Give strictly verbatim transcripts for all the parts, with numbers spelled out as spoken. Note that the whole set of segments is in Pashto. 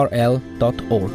r l dot org.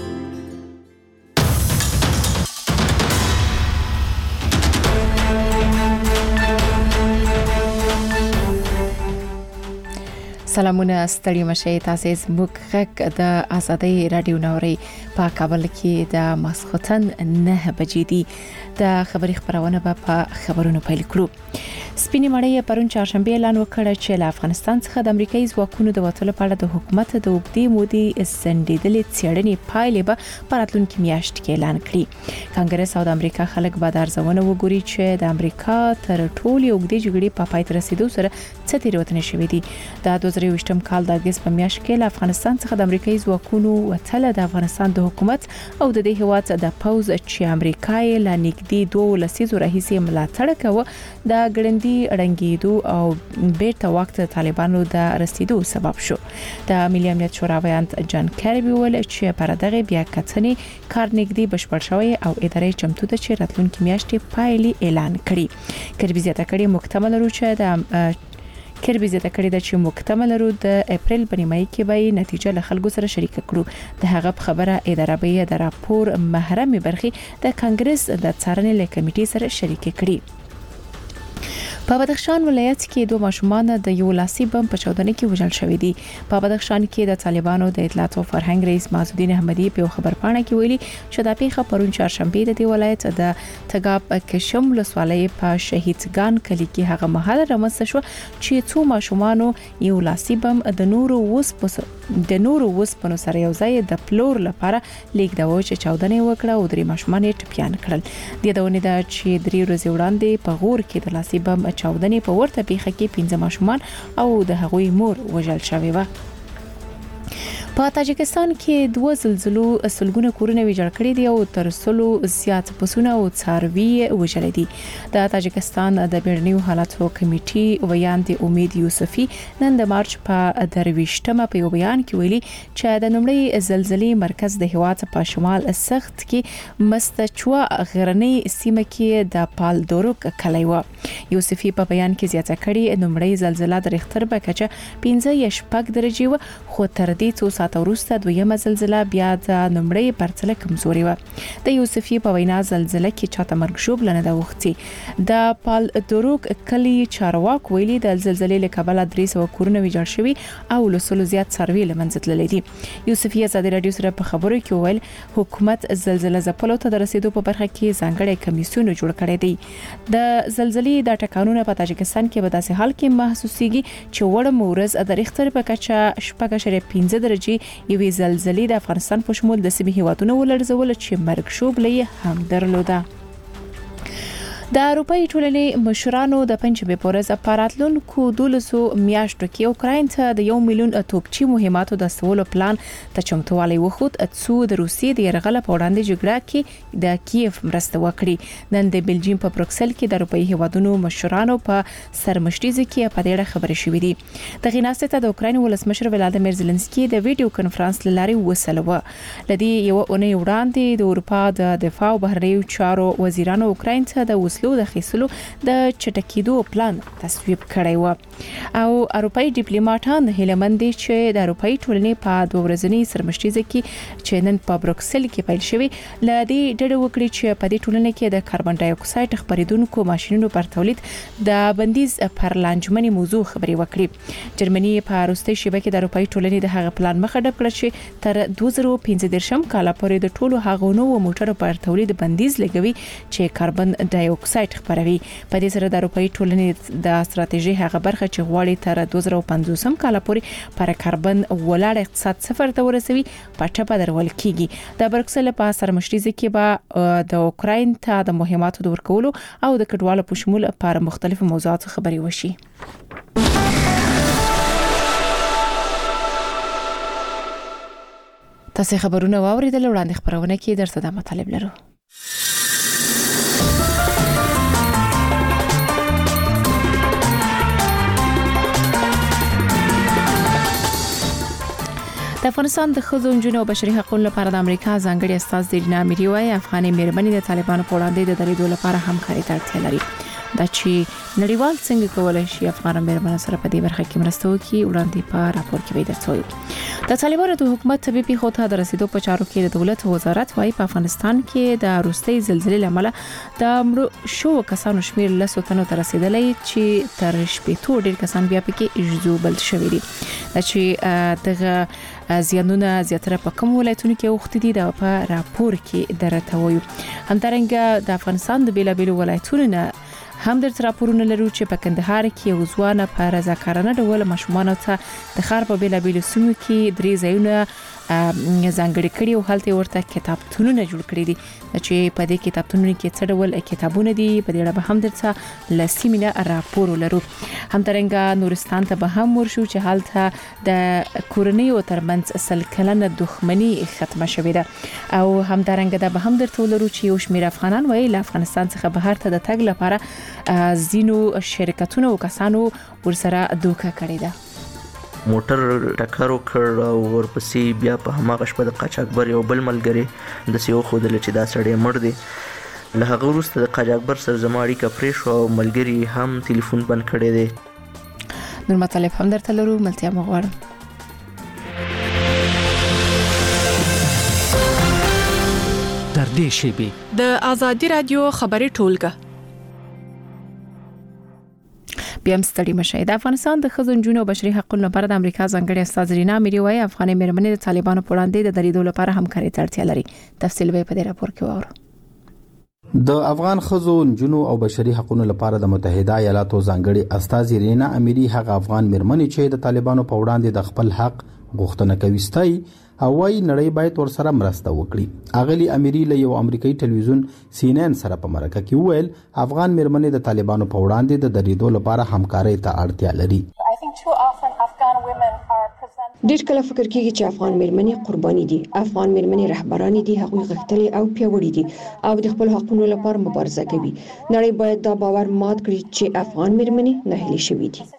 سلامونه ستړي مشه تاسو زموږ غږ د آزادۍ رادیو نوري په کابل کې د ماسختن نه بجې دي د خبري خبرونه په خبرونو پیل کړو. سپینې مړی پرون چهارشنبه اعلان وکړ چې له افغانستان څخه د امریکایي ځواکونو د وټلو په اړه د حکومت د وګړي مودي سندیدلې څېړنې پایلې به پراتلونکو میاشت کې اعلان کړي. کانګرس او د امریکا خلک به درځونه وګوري چې د امریکا تر ټولو وګړي جګړې په پای ته رسیدو سره څه تیروتنې شوې دي. د دوه زره وشتم کال د اگست په میاشت کې له افغانستان څخه د امریکایي ځواکونو وټل د افغانستان د حکومت او د دې هیواد د پوز چې امریکا یې لا نږدې دوه لسیزو راهیسې ملاتړ کوي د ګړندي اړنګېدو او بیرته وخت طالبانو د رسیدو سبب شو. د ملي امنیت شورا ویاند جان کیربي ویل چې پر دغه بیا کتنې کار نږدې بشپړ شوی او ادارې چمتو ده چې راتلونکي میاشتې پایلې اعلان کړي. کیربي زیاته کړي مکتمل روچه د کیربي زیاته کړي د چې مکتمل رو د اپریل په نیمایي کې به نتیجه له خلکو سره شریک کړو. د هغه خبره اداره به د راپور محرمي برخي د کانګرس د څارنې له کمیټې سره شریک کړي. په بدخشان ولایت کې دوه ماشومان د یو لاسي بم په چاودنه کې وژل شوې دي. په بدخشان کې د طالبانو د اطلاعات او فرهنګ رئیس معزالدین احمدی په خبرپاڼه کې ویلي چې د پیښه پرون چهارشنبه د دې ولایت د تګاب کشم ولسوالۍ په شهیدګان کلی کې هغه مهال رامنځته شو چې څو ماشومان یو لاسي بم د نورو وس د نورو وس په سره یو ځای د پلور لپاره لیکداوه چې چاودنه وکړه او درې ماشومان یې ټپيان کړل. د دونه د چې درې ورځې وړاندې په غور کې د لاسي بم چاودنې په ورته پیښه کې پنځه ماشومان او د هغوی مور وژل شوی و. په تاجکستان کې دوه زلزلو سلګونه کورونه ویجاړ کړي دي او تر سلو زیات پسونه او څاروي وژل دي. د تاجکستان د بیړنیو حالاتو کمیټې ویاند امید یوسفی نن د مارچ په درويشتمه په یو بیان کې ویلي چې د نومړي زلزلې مرکز د هیواد په شمال سخت کې مستچوا غرنۍ سیمه کې د پالدوروک کلی و. یوسفی په بیان کې زیاته کړي نومړي زلزلہ د ریختر په کچه پنځه یا شپږ درجه و خو تر دې څو ساعت وروسته دویمه زلزلہ بیا د نومړی پرتله کمزوري و. د یوسفی په وینا زلزلہ کې چاته مرګ شوب لنه د وختي. د پال دروک کلی چارواک ویلي د زلزلې له کبله درې سوه کورونه ویجاړ شوي او له سلو زیات څاروي لمنځه تللي دي. یوسفی ازادي رادیو سره په خبرو کې ویل حکومت زلزلہ ځپلو ته د رسیدو په برخه کې ځانګړي کمیسیون جوړ کړی دی. د زلزلې د ټکانونو په تاجکستان کې په داسې حال کې محسوسيږي چې وړ مورز د ریختر په کچه شپږ اشاریه پنځه درجه یوې زلزلې د افغانستان په شمول د سیمې هیوادونو ولړزول چې مرګ شوب لې هم درلوده. د اروپאי ټولنې مشرانو د پنځمه پورز اپاراتلونکو دولسو میاشتو کې اوکراین ته د یو میلیون توپچی مهماتو د سوالو پلان ته چمتووالی وخت اتسو د روسیې د يرغل په وړاندې جګړه کې د کیف مرسته وکړي. نن د بلجیم په بروکسل کې د اروپאי هیوادونو مشرانو په سرمشتيزه کې په دې اړه خبرې شوې دي. د غیناسته ته د اوکراین ولسمشر ولادیمیر زيلنسکي د ویډیو کانفرنس لاري وسلوه. لدی یو اونۍ وړاندې د اروپا د دفاع او بهرنیو چارو وزیرانو اوکراین ته د وسلو د خېسلو د چټکیدو پلان تصویب کړی و او اروپאי ډیپلوماټان هیلمند دي چې د اروپאי ټولنې په دوه ورځنی سرمشتيزه کې چې نن په بروکسل کې پیل شوی لدی ډېر وکړي چې په دې ټولنې کې د کاربن ډای اکساید خپریدونکو ماشينونو پر تولید د بندیز پر لانجمنې موضوع خبري وکړي. جرمني په روسي شبکې کې د اروپאי ټولنې د هغه پلان مخه ډب کړ چې تر دوه زره پنځه کال پورې د ټولو هغو نوو موټرو پر تولید بندیز لګوي چې کاربن ډای اکساید خبروي. په دې سره د اروپאי ټولنې د ستراتیژي هغه برخه چې غواړي تر دوه زره پنځوس کال پورې پر کاربن ولاړ اقتصاد صفر ته ورسوي په ټاپه درول کیږي. د بروکسل په سرمشتيزه کې به د اوکراین ته د مهماتو د ورکولو او د کډوالو په شمول پر مختلفو موضوعاتو خبري وشي. تاسو خبرونه واوریدل وړاندې خبرونه کې درته د مطالب لرو. د افغانستان د ښځو نجونو او بشري حقوقو لپاره د امریکا ځانګړي استاذ دینا میری وايي افغاني مېرمنې د طالبانو په وړاندې د دریدو لپاره همکاري ته اړتیا لري. دا چې نړیوال څنګه کولای شي افغان مېرمنو سره په دې برخه کې مرسته وکړي وړاندې په راپور کې ویل شوی د طالبانو د حکومت طبيبي خطه د رسیدو په چارو کې د دولت وزارت وايي په افغانستان کې د روستي زلزلې لامل د مړو شو کسانو شمیر لسو تنو ته رسیدلې چې تر شپږ ډیر کسان بیا پکې ژوبل شوي دي چې دغه زیانونه زیاتره په کوم ولایتونو کې وخت دي د په راپور کې درته وایو همدارنګه د افغانستان د بیلابیلو ولایتونو نه هم د راپورونو لرو چې په کندهار کې وزوانه په رضاکارانه ډول ماشومان ته د خار په بیلابیلو سیمو کې درې ځایونه ځانګړي کړي او هلته ورته کتابتونونه جوړ کړي دي چې په دې کتابتونونو کې څه ډول کتابونه دي په دې اړه به هم درته لسیمینه راپور لرو همدارنګه نورستان ته به هم ورشو چې هلته د کورنیو ترمنځ سلکلنه دښمنی ختمه شوې ده او همدارنګه د به هم درته لرو چې یو شمېر افغانان وایي له افغانستان څخه بهر ته د تګ لپاره زینو شرکتونو او کسانو ورسره دوکه کړې ده موټر ټکر وکړ او ورپسې بیا په هماغه شپه د قاچاقبر یو بل ملګری د سیو خو دل چې دا سړی مړ دی له هغه وروسته د قاچاقبر سره زما اړیکه پرې شو او ملګری هم ټلیفون بند کړی دی نور مطلب هم درته لرو ملتیا مغواړم در دې شیبې د آزادي رادیو خبري ټولګه بیا مستړي مشه د افغانستان د ښځو نجونو او بشري حقوقو لپاره د امریکا ځانګړي استاد رینا اميري وايي افغاني مېرمنې د طالبانو په وړاندې د دریدو لپاره همکاري ته اړتیا لري تفصیل به په دې راپور کې واورو د افغان ښځو نجونو او بشري حقوقو لپاره د متحده ایالاتو ځانګړي استاد رینا اميري هغه افغان مېرمنې چې د طالبانو په وړاندې د خپل حق غوښتنه کوي ستای او وايي نړۍ باید ورسره مرسته وکړي اغلی اميري له یو امریکایي ټلویزیون سی ان ان سره په مرکه کې وویل افغان مېرمنې د طالبانو په وړاندې د دریدو لپاره همکاري ته اړتیا لري ډېر کله فکر کیږي چې افغان مېرمنې قرباني دي افغان مېرمنې رهبران دي هغوی غښتلي او پیاوړي دي او د خپل حقوقو لپاره مبارزه کوي نړۍ باید دا باور مات کړي چې افغان مېرمنې نه هلي شوي دي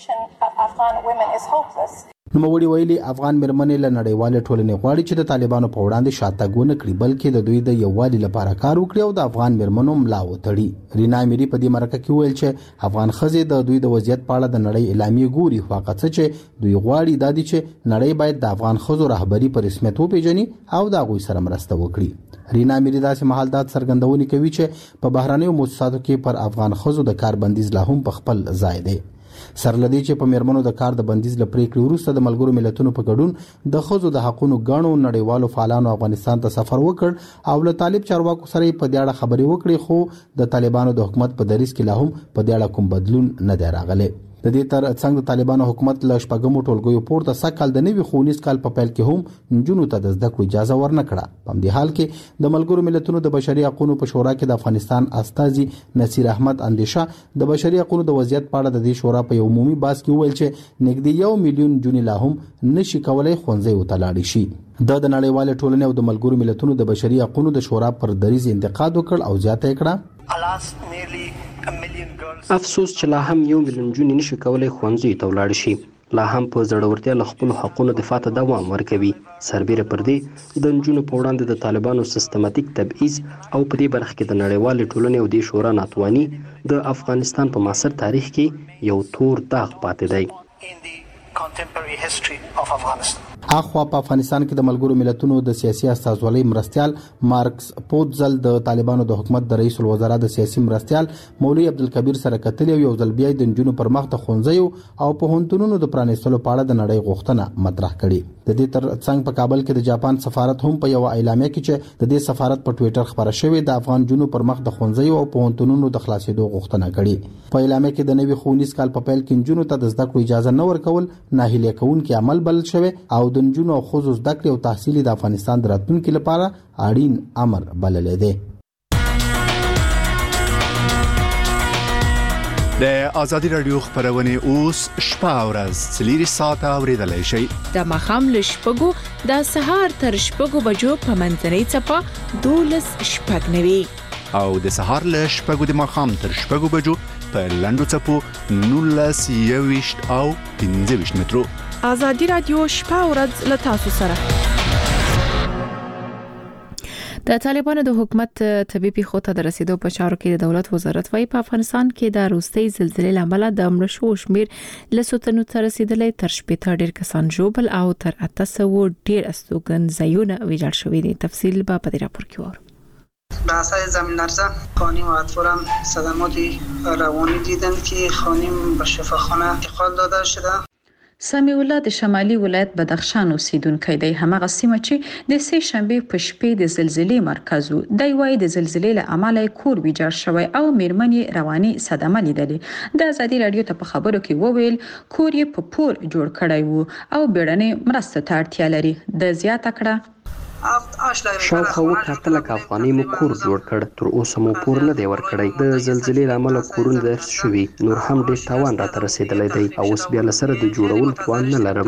نوموړي ویلي افغان مېرمنې له نړیوال ټولنې غواړي چې د طالبانو په وړاندې شاتګ ونه کړي بلکې د دوی د یووالي لپاره کار وکړي او د افغان مېرمنو ملا وتړي رینا اميري په دې مرکه کې ویل چې افغان ښځې د دوی د وضعیت په اړه د نړۍ اعلامیه ګوري خو هغه څه چې دوی غواړي دا دي چې نړۍ باید د افغان ښځو رهبری په رسمیت وپیژني او د هغوی سره مرسته وکړي رینا اميري داسې مهال دا څرګندونه کوي چې په بهرانيو مؤسساتو کې پر افغان ښځو د کار بندیز لا هم په خپل ځای دی سرلدی چې په مېرمنو د کار د بندیز لپاره کړی وروسته د ملګرو ملتونو په ګډون د ښځو د حقوقو غاڼو نړیوالو فعالانو افغانستان ته سفر وکړ او له طالب چارواکو سره په دې اړه خبرې وکړې خو د طالبانو د حکومت په دریځ کې لا هم په دې اړه کوم بدلون نه دی راغلی د دې تر څنګ د طالبانو حکومت له شپږمو ټولګیو پورته سکهال د نوي ښوونیز کال په پیل کې هم نجونو ته د زده کړو اجازه ورنکړه په دې حال کې د ملګرو ملتونو د بشري حقوقو په شورا کې د افغانستان استاذي نصیر احمد اندیشه د بشري حقوقو د وضعیت په اړه د دې شورا په یو عمومي بحث کې ویل چې نږدې یو میلیون جونې لا هم نشي کولای ښوونځي وتلاړي شي د نړیوال ټولنې او د ملګرو ملتونو د بشري حقوقو د شورا پر دریځ انتقاد وکړ او زیاته کړه افسوس چې لا هم یو میلیون جونې نشي کولای ښوونځي ته ولاړ شي لا هم په زړورتیا له خپل حقوقو دفاع ته دوام ورکوي سربېره پر دې د نجونو په وړاندې د طالبانو سیستماتیک تبعیض او په دې برخه کې د نړیوال ټولنې او د شورا ناتواني د افغانستان په معاصر تاریخ کې یو تور داغ پاتې دی اخوا په افغانستان کې د ملګرو ملتونو د سیاسي استازولۍ مرستيال مارکس پوتزل د طالبانو د حکومت د رئیس الوزرا د سیاسي مرستيال مولوی عبدالکبیر سره کتل یو ځل بیا د نجونو پر مخ د خونځیو او په هونتونونو د پرانیستلو په اړه د نړۍ غوښتنه مطرح کړي د دې تر څنګ په کابل کې د جاپان سفارت هم په یو اعلامیه کې چې د دې سفارت په ټوئیټر خبره شوې د افغان جنونو پر مخ د خونځیو او په هونتونونو د خلاصېدو غوښتنه کړي په اعلامیه کې د نوي ښوونیز کال په پیل کې نجونو ته د زده کړو اجازه نه ورکول ناهیلي کوونکي عمل بلل شوی او د نجونو او ښځو زده کړې او تحصیل د افغانستان د راتلونکي لپاره اړین امر بلل دی د آزادي رادیو خبرونه اوس شپه او ورځ څلور ساعته اوریدلای شئ د مخام له شپږو د سهار تر شپږو بجو په منځنۍ چپه دولس شپږ نوي او د سهار له شپږو د مخام تر شپږو بجو په لندو چپو نولس یويشت او پنځه ویشت مترو آزادي رادیو شپه او ورځ له تاسو سره د طالبانو د حکومت طبي پیښو ته د رسیدو په چارو کې د دولت وزارت وايي په افغانستان کې د روستي زلزلې لامل د مړ شو شمیر لسوتنو ته رسیدلې تر شپږ ډیر کسان ژوبل او تر اته سوه ډیر استوګن ځایونه ویجاړ شوي دي. تفصیل به په دې راپور کې وره. به اثر زمین لرزه خانم و اطفالم صدمات روانی دیدن که خانم به شفاخانه انتقال داده شده. سمیع الله د شمالي ولایت بدخشان اوسیدونکی دی. همغه سیمه چې د سه شنبه په شپې د زلزلې مرکز و. دی وايي د زلزلې له امله کور ویجاړ شوی او میرمنې رواني صدمه لیدلې. د ازادي رادیو ته په خبرو کې وویل کور یې په پور جوړ کړی وو او بیړنۍ مرسته ته اړتیا لري. د زیاته کړه شاوخوا اووه اتیا لک افغانۍ مو کور جوړ کړ، تر اوسه مو پور نه دی ورکړی. د زلزلې له امله کورونه درس شوي، نور هم ډېر تاوان راته رسېدلی دی او اوس بیا له سره د جوړولو توان نه لرم.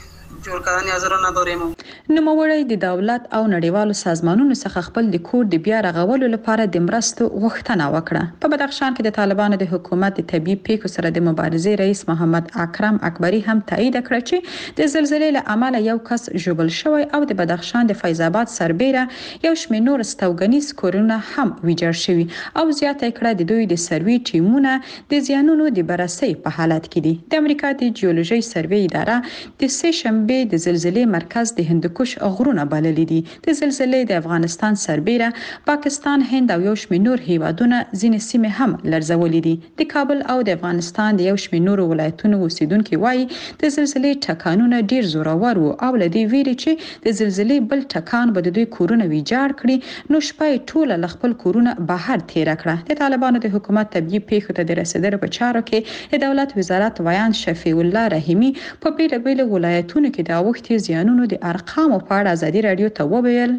نوموړی د دولت او نړیوالو سازمانونو څخه خپل د کور د بیا رغولو لپاره د مرستو غوښتنه وکړه. په بدخشان کې د طالبانو د حکومت د طبي پیښو سره د مبارزې رئیس محمد اکرم اکبری هم تایید کړ چې د زلزلې له امله یو کس ژوبل شوی او د بدخشان د فیض آباد سربیره یو شمېر نور استوګنیز کورونه هم ویجاړ شوي او زیاته کړه د دوی د سروي ټیمونه د زیانونو د بررسۍ په حالت کې دي. د امریکا د جیولوژي سروي اداره د سه شنبه د زلزلې مرکز د هندوکش غرونه بللي دي. د زلزلې د افغانستان سربیره پاکستان، هند او یو شمېر نور هیوادونه ځینې سیمې هم لړزولې دي. د کابل او د افغانستان د یو شمېر نور ولایتونو اوسیدونکو وایي د زلزلې ټکانونه ډیر زورور وو او لدی ویري چې د زلزلې بل ټکان به د دوی کورونه ویجاړ کړي. نو شپه ټوله ل خپل کورونه بهر تیر کړه. د طالبانو د حکومت طبي پیښو ته د رسیدلو په چارو کې د دولت وزارت ویان شفیع الله رحیمی په بیل بیل ولایتونو کې د اوښتي زیانونو د ارقامو په اړه ازادي رادیو ته وویل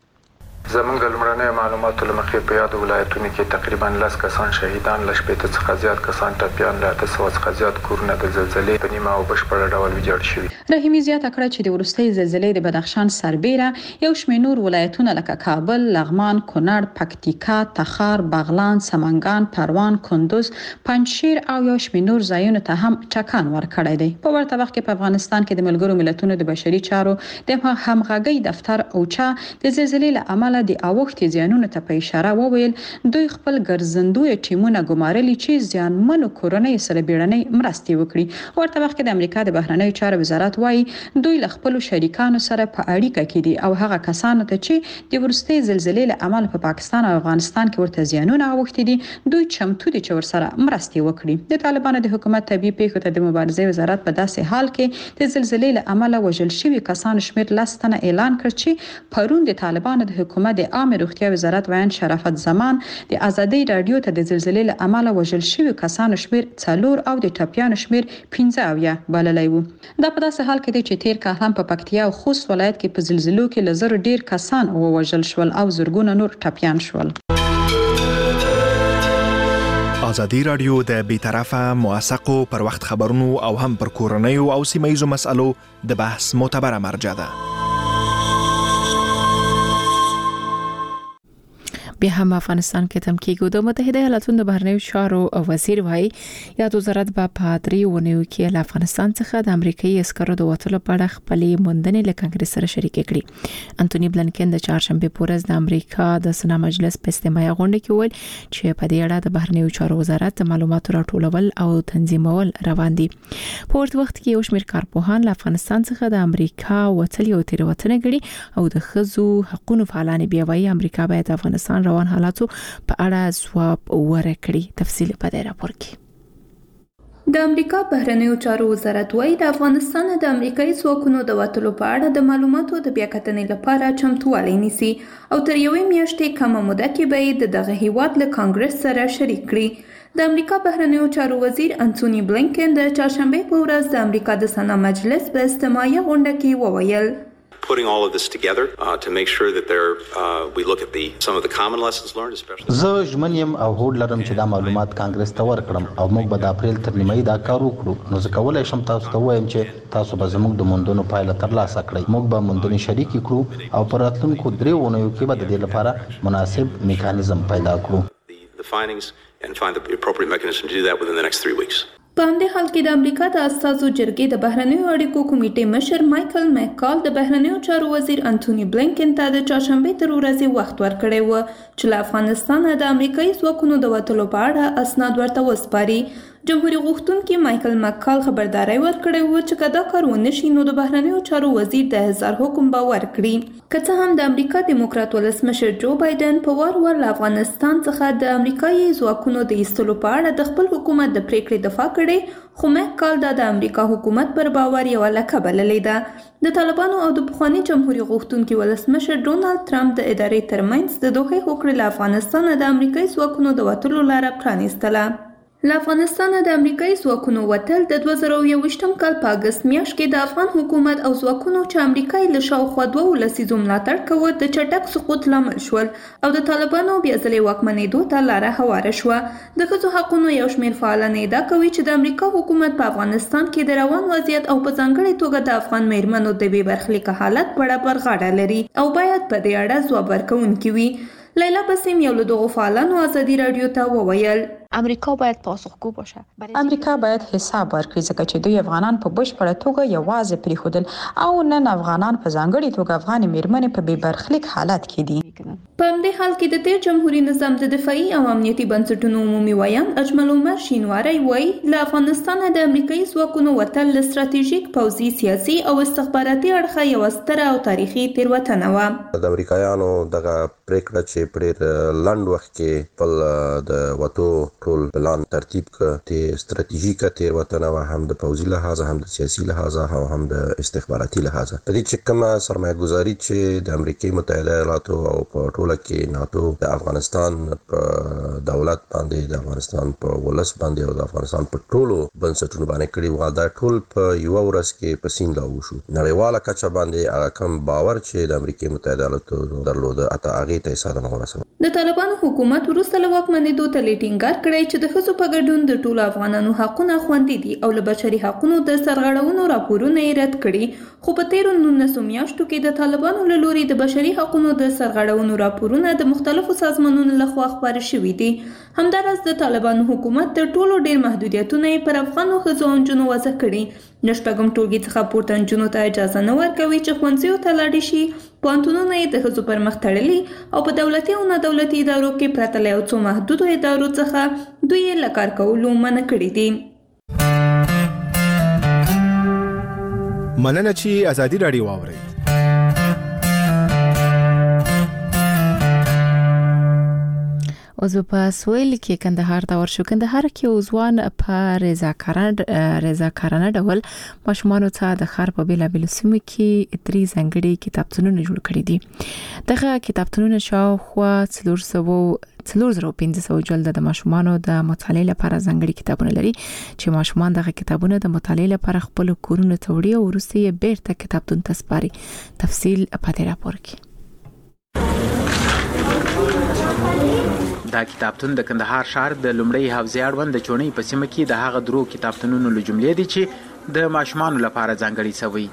زمونږ لمړنۍ معلوماتو له مخې په یادو ولایتونو کې تقریبا لس کسان شهیدان، له شپېته څخه زیات کسان ټپیان، له اته سوه څخه زیات کورونه د زلزلې په نیمه او بشپړه ډول ویجاړ شوي. رحیمي زیاته کړه چې د وروستۍ زلزلې د بدخشان سربیره یو شمېر نور ولایتونه لکه کابل، لغمان، کونړ، پکتیکا، تخار، بغلان، سمنګان، پروان، کندوز، پنجشیر او یو شمېر نور ځایونو ته هم ټکان ورکړی دی. په ورته وخت کې په افغانستان کې د ملګرو ملتونو د بشري چارو د همغږۍ دفتر اوچا د زلزلې له امله د اوښتي زیانونو ته په اشاره وویل دوی خپل ګرځندوی ټیمونه ګمارلي چې زیانمنو کورنۍ سره بیړنۍ مرستې وکړي. ورته وخت کې د امریکا د بهرنیو چارو وزارت وايي دوی له خپل شریکانو سره په اړیکه کې دي او هغه کسانو ته چې د ورستۍ زلزلې له امله په پاکستان او افغانستان کې ورته زیانونه اوښتي دي دوی چمتو دي چې ورسره مرستې وکړي. د طالبانو د حکومت طبي پیښو ته د مبارزې وزارت په داسې حال کې د زلزلې له امله وژل شوي کسانو شمېر لس تنه اعلان کړ چې پرون د طالبانو د حکومت د عامه روغتیا وزارت ویان شرافت زمان د ازادي رادیو ته د زلزلې له امله وژل شوي کسانو شمېر څلور او د ټپیانو شمېر پنځه اویا بللی وو. دا په داسې حال کې دی چې تیر کال هم په پکتیا او خوست ولایت کې په زلزلو کې له زرو ډیر کسان ووژل شول او زرګونه نور ټپیان شول. ازادي رادیو د بیطرفه موثقو پر وخت خبرونو او هم پر کورنیو او سیمایي مسلو د بحث معتبره مرجع ده. بیا هم افغانستان کې تم کېږي. د متحده ایالاتونو د بهرنیو چارو وزیر وايي یاد وزارت به په درې ونیو کې له افغانستان څخه د امریکایي عسکرو د وټلو په اړه خپلې موندنې له کانګرس سره شریک کړي. انټونی بلنکن د چهارشنبه په ورځ د امریکا د سنا مجلس په استماعي غونډه کې وویل چې په دې اړه د بهرنیو چارو وزارت د معلوماتو راټولول او تنظیمول روان دي. په ورته وخت کې یو شمېر کارپوهان له افغانستان څخه د امریکا وټل یو تیروتنه ګڼي او د ښځو حقوقو فعالان بیا وايي امریکا باید افغانستان روان حالاتو په اړه ځواب ورکړي. تفصیل په دې راپور کې. د امریکا بهرنیو چارو وزارت وايي د افغانستان د امریکایي ځواکونو د وټلو په اړه د معلوماتو د بیاکتنې لپاره چمتووالی نیسي او تر یوې میاشتې کمه موده کې به د دغه هیواد له کانګرس سره شریک کړي. د امریکا بهرنیو چارو وزیر انټونی بلنکن د چهارشنبه په ورځ د امریکا د سنا مجلس په استماعي غونډه کې وویل putting all of this together uh, to make sure that there uh, we look at the some of the common lessons learned especially زه ژمنیم او هوډ لرم چې دا معلومات کانګرس ته ورکړم او موږ به د اپریل تر نیمایي دا کار وکړو. نو زه کولای شم تاسو ته وایم چې تاسو به زموږ د موندنو پایله ترلاسه کړئ. موږ به موندنې شریک کړو او په راتلونکو درې اونیو کې به د دې لپاره مناسب میکانیزم پیدا کړو. the findings and find the appropriate mechanism to do that within the next three weeks. په همدې حال کې د امریکا د استازو جرګې د بهرنیو اړیکو کمیټې مشر مایکل مککال د بهرنیو چارو وزیر انټونی بلینکن ته د چهارشنبې تر ورځې وخت ورکړی و چې له افغانستانه د امریکایي ځواکونو د وتلو په اړه اسناد ورته وسپاري. جمهوریت غوښتونکي مایکل مککال خبرداری ورکړی و چې که دا کار ونه شي نو د بهرنیو چارو وزیر د احضار حکم به ورکړي. که څه هم د امریکا دیموکرات ولسمشر جو بایدن په وار وار له افغانستان څخه د امریکایي ځواکونو د ایستلو په اړه د خپل حکومت د پریکړې دفاع کړې، خو مککال دا د امریکا حکومت پر باور یوه لکه بللې ده. د طالبانو او د پخواني جمهوریت غوښتونکي ولسمشر ډونالد ټرمپ د ادارې ترمنځ د دوحې هوکړې له افغانستانه د امریکایي ځواکونو د وتلو لاره پرانیستله. له افغانستانه د امریکایي ځواکونو وتل د دوه زره یوویشتم کال په اګست میاشت کې د افغان حکومت او ځواکونو چې امریکا یې له شاوخوا دوه لسیزو ملاتړ کوه د چټک سقوط لامل شول او د طالبانو بیا ځلې واکمنېدو ته لاره هواره شوه. د ښځو حقونو یو شمېر فعالان ادعا کوي چې د امریکا حکومت په افغانستان کې د روان وضعیت او په ځانګړې توګه د افغان میرمنو د بې برخلیکه حالت په اړه پر غاړه لري او باید په دې اړه ځواب ورکوونکي وي. لیلا بسیم یو له دغو فعالانو ازادي راډیو ته وویل امریکا باید پاسخگو باشه. امریکا باید حساب ورکړي ځکه چې دوی افغانان په بشپړه توګه یوازې پریښودل او نن افغانان په ځانګړې توګه افغان میرمنې په بې برخلیک حالت کې دي. په همدې حال کې د تیر جمهوریت نظام د دفاعي او امنیتي بنسټونو عمومي ویان اجمل عمر شینواری وایي له افغانستانه د امریکایي ځواکونو وتل له ستراتیژیک پوځي سیاسي او استخباراتي اړخه یوه ستره او تاریخي تېروتنه وه. د امریکایانو دغه پریکړه چې په ډېر لنډ وخت کې خپل د وتو ټول پلان ترتیب کړ ته ستراتیژیکه تېروتنه وه، هم د پوځي لحاظه هم د سیاسي لحاظه او هم د استخباراتي لحاظه. په دې چې کومه سرمایه ګذاري چې د امریکای متحده ایالاتو او په ټوله کې ناتو د افغانستان په دولت باندې د افغانستان په ولس باندې او د افغانستان په ټولو بنسټونو باندې کړي وه، دا ټول په یوه ورځ کې په سیند لاوښو. نړیواله کچه باندې هغه کم باور چې د امریکای متحده ایالاتو درلوده اته هغې ته یې ساده نه ورسوه. د طالبانو حکومت وروسته له واکمنېدو ته یې ټینګار کړی چې د ښځو په ګډون د ټولو افغانانو حقونه خوندي دي او له بشري حقونو د سرغړونو راپورونه یې رد کړي. خو په تیرو نولسو میاشتو کې د طالبانو له لوري د بشري حقونو د سرغړونو راپورونه د مختلفو سازمانونو لخوا خپاره شوي دي. همداراز د طالبانو حکومت تر ټولو ډېر محدودیتونه یې پر افغانو ښځو او نجونو وضع کړي. له شپږم ټولګي څخه پورته نجونو ته اجازه نه ورکوي چې ښوونځیو ته لاړې شي. پوهنتونونه یې د ښځو پر مخ تړلي او په دولتي او نه دولتي ادارو کې پرته له یو څو محدودو ادارو څخه دوی یې له کار کولو منع کړي دي. مننه چې ازادي راډیو واورئ. اوس په سویل کې کندهار ته ورشو. کندهار کې اوزوان په رضاکارانه رضاکارانه ډول ماشومانو ته د ښار په بیلابیلو سیمو کې درې ځانګړي کتابتونونه جوړ کړي دي. دغه کتابتونونه شاوخوا څلور سوه څلور زره پنځه سوه جلده د ماشومانو د مطالعې لپاره ځانګړي کتابونه لري چې ماشومان دغه کتابونه د مطالعې لپاره خپل کورونو ته وړي او وروسته یې بیرته کتابتون ته سپاري. تفصیل په دې راپور کې. دا کتابتون د کندهار ښار د لومړی حوزې اړوند د چونې په سیمه کې د هغه درو کتابتونونو له جملې دي چې د ماشومانو لپاره ځانګړي شوی.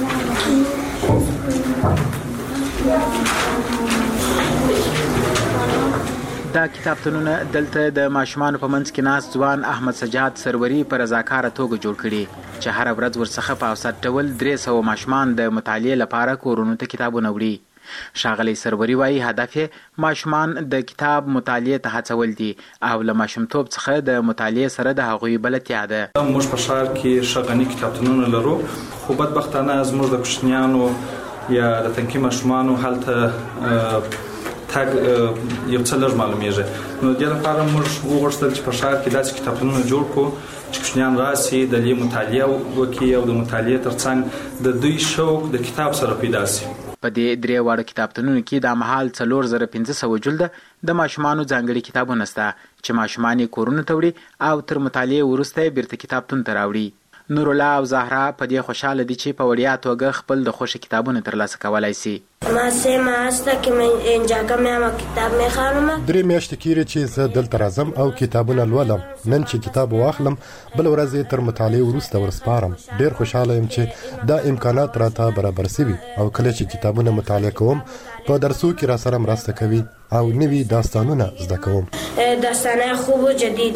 دا کتابتونونه دلته د ماشومانو په منځ کې ناست ځوان احمد سجاد سروري په رضاکاره توګه جوړ کړي چې هر ورځ ورڅخه په اوسط ډول درې سوه ماشومان د مطالعې لپاره کورونو ته کتابونه وړي. ښاغلی سروري وایي هدف یې ماشومان د کتاب مطالعې ته هڅول دي او له ماشومتوب څخه د مطالعې سره د هغوی بلدتیا ده. موږ په ښار کې ښه غني کتابتونونه لرو، خو بدبختانه زموږ د کوچنیانو یا د تنکي ماشومانو هلته تګ یو څه لږ معلومیږي. نو د دې لپاره موږ وغوښتل چې په ښار کې داسې کتابتونونه جوړ کړو چې کوچنیان راسي د دې مطالعه وکړي او د مطالعې ترڅنګ د دوی شوق د کتاب سره پیدا شي. په دې درې واړو کتابتونونو کې د مهال څلور زره پنځه سوه جلده د ماشومانو ځانګړي کتابونه شته چې ماشومان یې کورونو ته وړي او تر مطالعې وروسته یې بیرته کتابتون ته راوړي. نورالله او زهرا په دې خوشحاله دي چې په وړیا توګه خپل د خوښې کتابونه ترلاسه کولی شي. ما سه ماسته کې مې انجاګه مې کتاب مې خانم درې میاشتې کېږي چې زه دلته راځم او کتابونه لولم. نن چې کتاب واخلم بل ورځ یې تر مطالعې وروسته ورسپارم. ډېر خوشحاله یم چې دا امکانات راته برابر شوي او کله چې کتابونه مطالعه کوم په درسو کې را سره مرسته کوي او نوي داستانونه زده کوم. داستانه خوب و جدید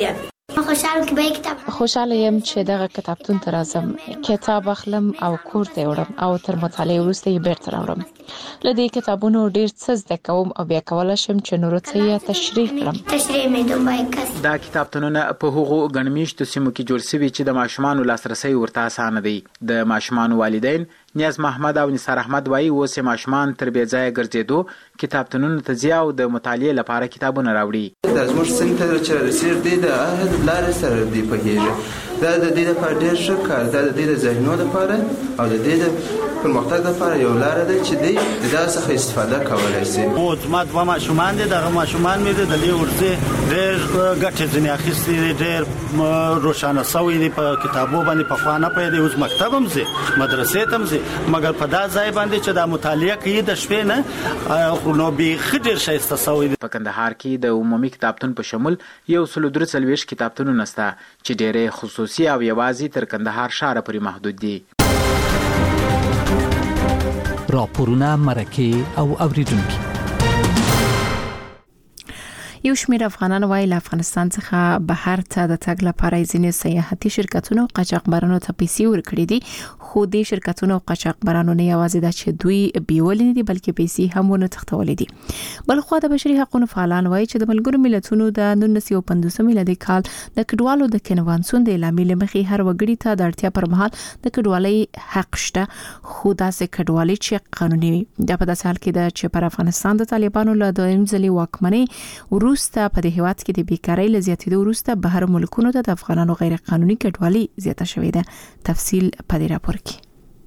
خوشاله یم چې دغه کتابتون ته راځم، کتاب اخلم او کور ته وړم او تر مطالعې وروسته یې بیرته راوړم. له دې کتابونو ډیر څه زده کوم او بیا کولای شم چې نورو ته یې تشریح کړم. تشریح مې دومره کس دا کتابتونونه په هغو غنمیشتو سیمو کې جوړ شوي چې د ماشومانو لاسرسي ورته اسانه دی. د ماشومانو والدین نیاز محمد او نثار احمد وایي اوس ماشومان تر بې ځایه ګرځېدو کتابتونونو ته ځي او د مطالعې لپاره کتابونه راوړي. دا زموږ څنګه ته چې رسېږي دی د اهل لارې سره دی پوهېږي. دا د دې لپاره ډېر ښه کار، دا د دې د ذهنونو لپاره او د دې د پرمختګ لپاره یو لاره ده چې دی د دا څخه استفاده کولی شي. او زما دوه ماشومان دي، دغه ماشومان مې د دې ورځې ډېر ګټې ځینې اخیستې دي، ډېر روښانه شوي دي په کتابو باندې. پخوا نه پوهېدی، اوس مکتب هم ځي، مدرسې ته هم ځي، مګر په دا ځای باندې چې دا مطالعه کوي د شپې نه نو بیخي ډېر ښایسته شوی دی. په کندهار کې د عمومي کتابتون په شمول یو سل درې څلوېښت کتابتونونه شته چې ډېرې خصوصي او یوازې تر کندهار ښاره پورې محدود دي. راپورونه، مرکې او اوریدونکي. یو شمېر افغانان وایي له افغانستان څخه بهر ته د تګ لپاره ځینې سیاحتي شرکتونو او قاچاقبرانو ته پیسې ورکړي دي، خو دې شرکتونو او قاچاقبرانو نه یوازې دا چې دوی بیولې دي بلکې پیسې هم ونه تښتولې دي. بل خو د بشري حقوقو فعالان وایي چې د ملګرو ملتونو د نولس سوه پنځوس میلادي کال د کډوالو د کنوانسیون د اعلامیې لمخې هر وګړي ته د اړتیا پر مهال د کډوالۍ حق شته، خو داسې کډوالۍ چې قانوني وي. دا په داسې حال کې ده چې پر افغانستان د طالبانو له دویم ځلې واکمنۍ وروسته په دې هیواد کې د بیکارۍ له زیاتېدو وروسته بهر ملکونو ته د افغانانو غیر قانوني کډوالۍ زیاته شوې ده. تفصیل په دې راپور کې.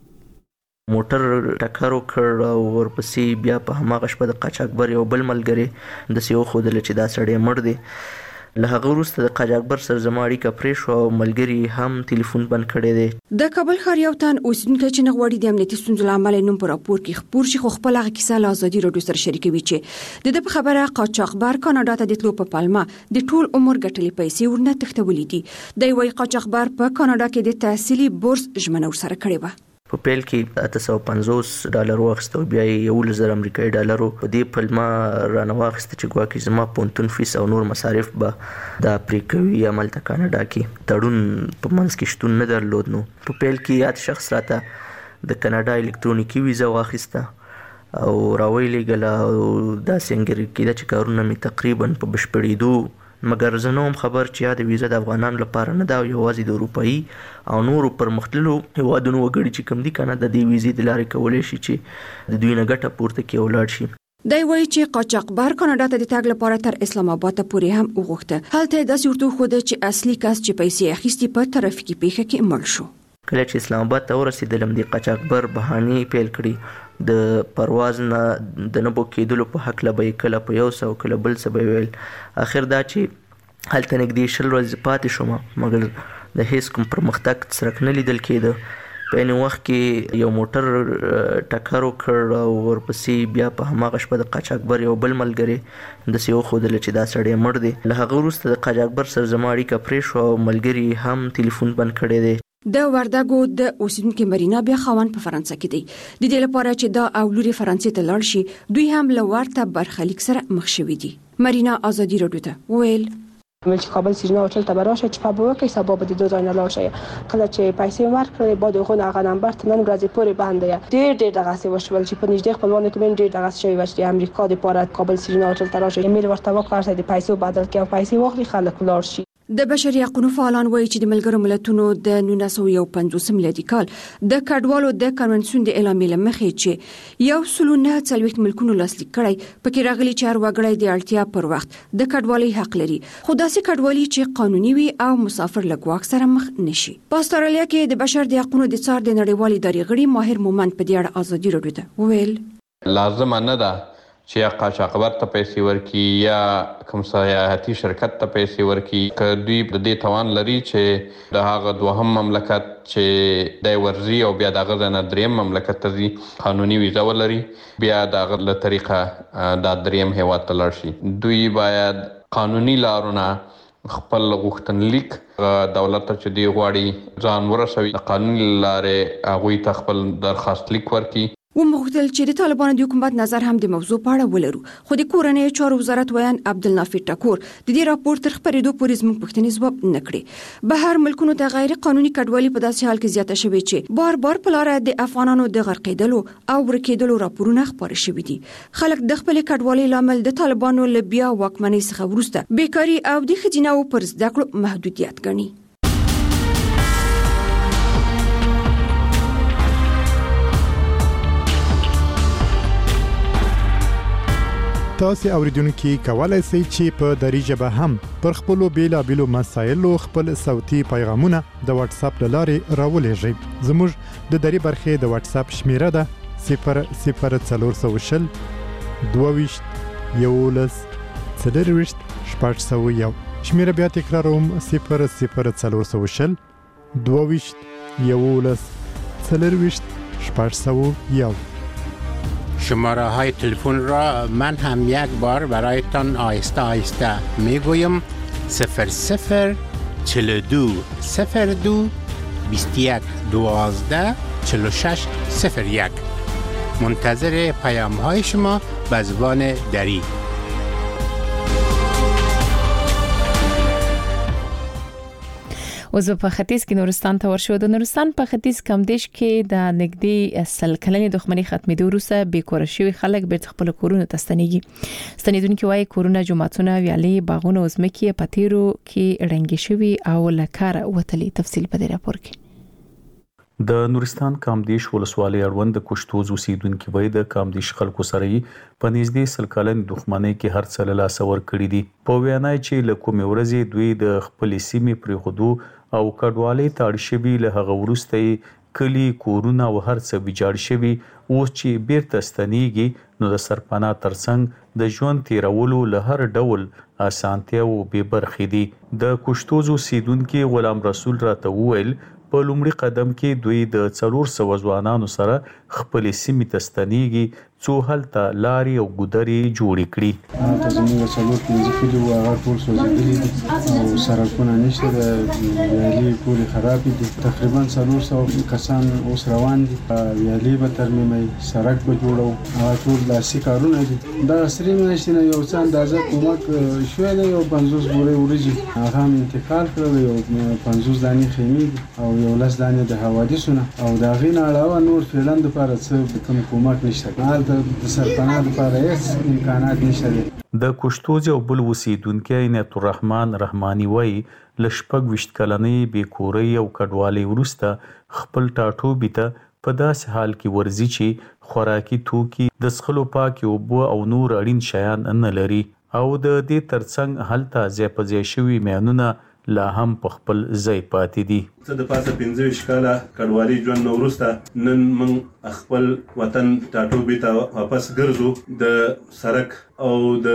موټر ټکر وکړ او ورپسې بیا په هماغه شپه د قاچاقبر یو بل ملګری د سیو خودل چې دا سړی مړ دی. له هغه وروسته د قاچاقبر سره زما اړیکه پرې شوه او ملګري هم ټلیفون بند کړی دی. د کابل ښار یو تن اوسیدونکی چې نغواړي د امنیتي ستونزو له امله نوم په راپور کې خپور شي، خو خپل هغه کیسه له ازادي راډیو سره شریکوي چې د دې په خبره قاچاقبر کاناډا ته د تلو په پالما د ټول عمر ګټلې پیسې ورنه تښتولې دي. د وی قاچاقبر په کاناډا کې د تحصیلي بورس ژمنه ورسره کړې و. په پیل کې اته سوه پنځوس ډالر واخیستو، بیا یې یولس زره امریکایي ډالرو په دې پلمه رانه واخیسته چې ګواکې زما پوهنتون فیس او نور مصارف به دا پرې کوي. هملته کاناډا کې تړون په منځ کې شتون نه درلود. نو په پیل کې یاد شخص راته د کاناډا الکترونیکي ویزه واخیسته او راویلېږله او داسې انګېرل کېده چې کارونه مې تقریبا په بشپړېدو، مګر زه نه وم خبر چې یا د ویزه د افغانانو لپاره نه ده او یوازې د اروپایي او نورو پرمختللو هیوادونو وګړي چې کوم دي کنه د دې ویزې د لارې کولی شي چې د دوی نه ګټه پورته کړي او لاړ شي. دی وایي چې قاچاقبر کاناډا ته د تګ لپاره تر اسلام آباد پورې هم وغوښته. هلته داسې ورته وښوده چې اصلي کس چې پیسې اخیستې په ترافیکي پیښه کې مړ شو. کله چې اسلام آباد ته ورسېدلم د قاچاقبر بهانې پیل کړي، د پرواز نه د نه بو کېدلو په هکله به یې کله په یو څه او کله بل څه به ویل. اخر دا چې هلته نږدې شل ورځې پاتې شوم، مګر د هیڅ کوم پرمختګ څرک نه لیدل کېده. په عین وخت کې یو موټر ټکر وکړ او ورپسې بیا په هماغه شپه د قاچاقبر یو بل ملګری د سیو خودل چې دا سړی مړ دی. له هغه وروسته د قاچاقبر سره زما اړیکه پرې شوه او ملګري هم ټلیفون بند کړی دی. د وردګو د اوسیدونکو مرینا بیا خوان په فرانسه کې دی. د دې لپاره چې دا او لوري فرانسې ته لاړ شي، دوی هم له ورته برخلیک سره مخ شوي دي. مرینا ازادي راډیو ته ویل مل چې کابل سیرینا هوټل ته براشه چې په بوکه سبا به د دوه ځای نه لاړ شي. کله چې پیسې ورکړې بعد خو هغه نمبر ته نن ورځې پورې باندې ډېر ډېر دغه څه وشول چې په نږدې خپلوانو کې من ډېر دغه شی و چې امریکا د پاره کابل سیرینا هوټل ته راشه ایمیل ورته وکړ چې د پیسې بدل کړي او پیسې واخلي خلک لاړ شي. د بشري حقوقو فعالان وایي چې د ملګرو ملتونو د نولس سوه پنځوس میلادي کال د کډوالو د کنونسیون د اعلامیې لمخې چې یو سل نه څلوېښت ملکونو لاسلیک کړی، پکې راغلي چې هر وګړی د اړتیا پر وخت د کډوالۍ حق لري، خو داسې کډوالي چې قانوني وي او مسافر له ګواښ سره مخ نشي. په استرالیا کې د بشر د حقوقو د څار د نړیوالې ادارې غړي ماهر مومند په دې اړه ازادي راډیو ته وویل لازم نه ده چې یا قاچاقبر ته پیسې ورکي یا کوم سیاحتي شرکت ته پیسې ورکي، که دوی د دې توان لري چې د هغه دوهم مملکت چې د ورزي او بیا دغه نه دریم مملکت ته ځي قانوني ویزه ولري، بیا دغه له طریقه د دریم هیواد ته لاړ شي. دوی باید قانوني لارونه خپل غوښتنلیک دولت ته چې دی غواړي ځان ورسوي، د قانوني لارې هغوی ته خپل درخواست لیک ورکي. ومغتل چې د طالبانو د حکومت نظر هم د موضوع په اړه ولرو خو د کورنۍ چارو وزارت ویان عبدالنافع ټکور د دې راپور تر خبرېدو پورې زموږ پوښتنې ځواب نه کړې. بهر ملکونو ته غیر قانوني کډوالي په داسې حال کې زیاته شوې چې بار بار په لاره د افغانانو د غرقېدلو او ورکېدلو راپورونه خپاره شوي دي. خلک د خپل کډوالۍ لامل د طالبانو له بیا واکمنۍ څخه وروسته بیکاري او د ښځیناو پر زده کړو محدودیت ګڼي. تاسو اوریدونکو کولای شئ چې په دری ژبه هم پر خپل بیلابېلو مسایلو خپل صوتي پیغامونه د واتس اپ لارې راولېږئ. زموږ د دری برخې د واتس اپ شمیره ده صفر صفر څلور شل دوه یولس څلرویشت شپږ سوه یو. شمیره بیا تکراروم صفر صفر څلور شل دوه یولس څلرویشت شپږ سوه یو. شماره های تلفن را من هم یک بار برایتان آهسته آهسته می گویم صفر صفر چهل و دو صفر دو بیست و یک دوازده چهل و شش صفر یک. منتظر پیام های شما به زبان دری. اوس په ختیځ کې نورستان ته ورشو. د نورستان په ختیځ کمدیش کې د نګدي سل کلنې دښمنۍ ختمېدو وروسته بیکور شوي خلک بیرته خپل کورونه ته ستنېږي. ستنېدونکي وایي کورونه، جوماتونه، ویالې، باغونه او ځمکې په تیرو کې رنګ شوي او له کاره وتلي. تفصیل په دې راپور کې. د نورستان کامدیش ولسوالۍ اړوند د کوشتوز اوسیدونکو وایي د کامدیش خلکو سره په نږدې سل کلن دښمنۍ کې هر څه له لاسه ورکړي دي. په وینا چې له کومې ورځې دوی د خپلې سیمې پرېښودو او کډوالۍ ته اړ شوي، له هغه وروسته کلی، کورونه او هر څه ویجاړ شوي. اوس چې بیرته ستنېږي نو د سرپناه ترڅنګ د ژوند تیرولو له هر ډول اسانتیاو بې برخې دي. د کوشتوز اوسیدونکي غلام رسول راته وویل په لومړي قدم کې دوی د څلور سوه ځوانانو سره خپلې سیمې ته ستنېږي څو هلته لارې او ګودرې جوړې کړي. هلته زموږ څلور پنځه کلي وو، هغه ټول سوځېدلي دي او سړکونه نشته، د ویالې ټولې خرابې دي. تقریبا څلور سوه کسان اوس روان دي. ویالې به ترمیموي، سړک به جوړو، هغه ټول لاسي کارونه دي. دا عصري میاشتې نه یو څه اندازه کومک شوی دی، یو پنځوس بورې وریجې هغه هم انتقال کړل، یو پنځوس دانې خیمې دي او یو لس دانې د حوادثونه او د هغې نه علاوه نور فعلا دپاره څه کوم کومک نشته. د سرپناه لپاره هیڅ امکانات نشته دي. د کوشتوز یو بل اوسیدونکی عنایت الرحمن رحماني وایي له شپږ ویشت کلنۍ بېکورۍ او کډوالۍ وروسته خپل ټاټوبي ته په داسې حال کې ورځي چې خوراکي توکي، د څښلو پاکې اوبه او نور اړین شیان نه لري او د دې ترڅنګ هلته ځای په ځای شوي میانونه لا هم په خپل ځای پاتې دي. څه د پاسه پنځه ویشت کاله کډوالۍ ژوند نه وروسته نن موږ خپل وطن ټاټوبي ته واپس ګرځو. د سړک او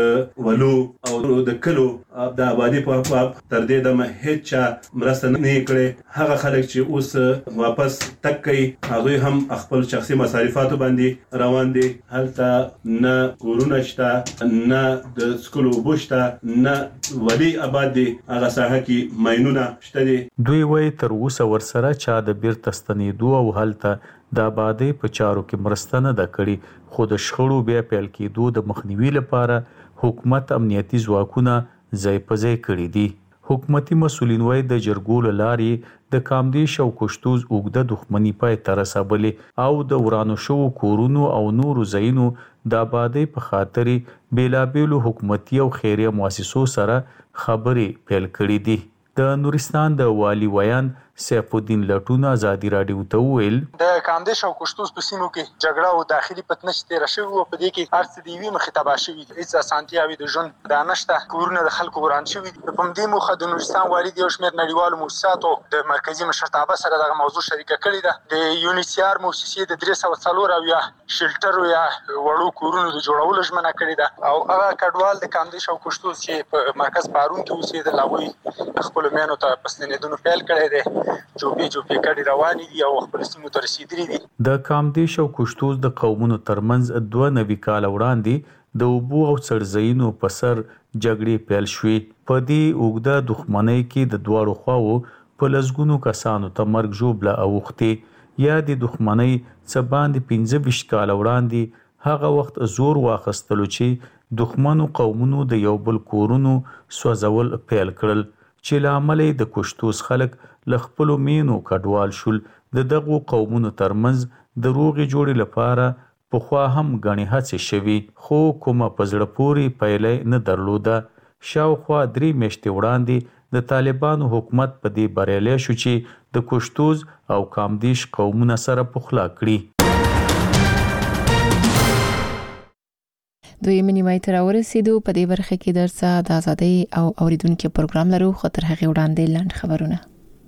د ولو او د کلو د آبادي په باب تر دې دمه هیڅ چا مرسته نه کړې. هغه خلک چې اوس واپس تګ کوي هغوی هم خپل شخصي مصارفاتو باندې روان دي. هلته نه کورونه شته، نه د څښلو اوبه شته، نه ولي آباد دي، هغه ساحه کې ماینونه شته دي. دوی وایي تر اوسه ورسره چا د بیرته ستنېدو او هلته د آبادۍ په چارو کې مرسته نه ده کړې. خو د شخړو بیا پیل کېدو د مخنیوي لپاره حکومت امنیتي ځواکونه ځای په ځای کړي دي. حکومتي مسؤلین وایي د جرګو له لارې د کامدیش او کوشتوز اوږده دښمني پای ته رسولې او د ورانو شوو کورونو او نورو ځایونو د آبادۍ په خاطرې بېلابېلو حکومتي او خیریه مؤسسو سره خبرې پیل کړي دي. د نورستان د والي ویان سیف الدین لټون ازادي راډیو ته وویل د کامدیش او کوشتوز په سیمو کې جګړه او داخلي فتنه چې تېره شوې وه، په دې کې هر څه د یوې مخې تباه شوي دي. هېڅ اسانتیاوې د ژوند دا نشته، کورونه د خلکو وران شوي دي. په همدې موخه د نورستان والي د یو شمېر نړیوالو موسساتو د مرکزي مشرتابه سره دغه موضوع شریکه کړې ده. د یونیسیار موسسې د درې سوه څلور اویا شلټرو یا وړو کورونو د جوړولو ژمنه کړې ده او هغه کډوال د کامدیش او کوشتوز چې په مرکز پارون کې اوسېدل هغوی خپلو میانو ته په ستنېدلو پیل کړی دی. جوپې جوپې کډې روانې دي او خپلو سیمو ته رسېدلي دي. د کامدیش او کوشتوز د قومونو ترمنځ دوه نوي کاله وړاندې د اوبو او څړځایونو په سر جګړې پیل شوې. په دې اوږده دښمنۍ کې د دواړو خواوو په لسګونو کسانو ته مرګ ژوبله اوښتې. یا د دښمنۍ څه باندې پنځه ویشت کاله وړاندې هغه وخت زور واخیستلو چې دښمنو قومونو د یو بل کورونو سوځول پیل کړل چې له امله د کوشتوز خلک له خپلو مینو کډوال شول. د دغو قومونو ترمنځ د روغې جوړې لپاره پخوا هم ګڼې هڅې شوي خو کومه په زړه پورې پایله نه درلوده. شاوخوا درې میاشتې وړاندې د طالبانو حکومت په دې بریالی شو چې د کوشتوز او کامدیش قومونه سره پخلا کړي. دویمه نیمایي ته راورسېدو. په دې برخه کې درڅه د ازادۍ او اوریدونکو پروګرام لرو، خو تر هغې وړاندې لنډ خبرونه.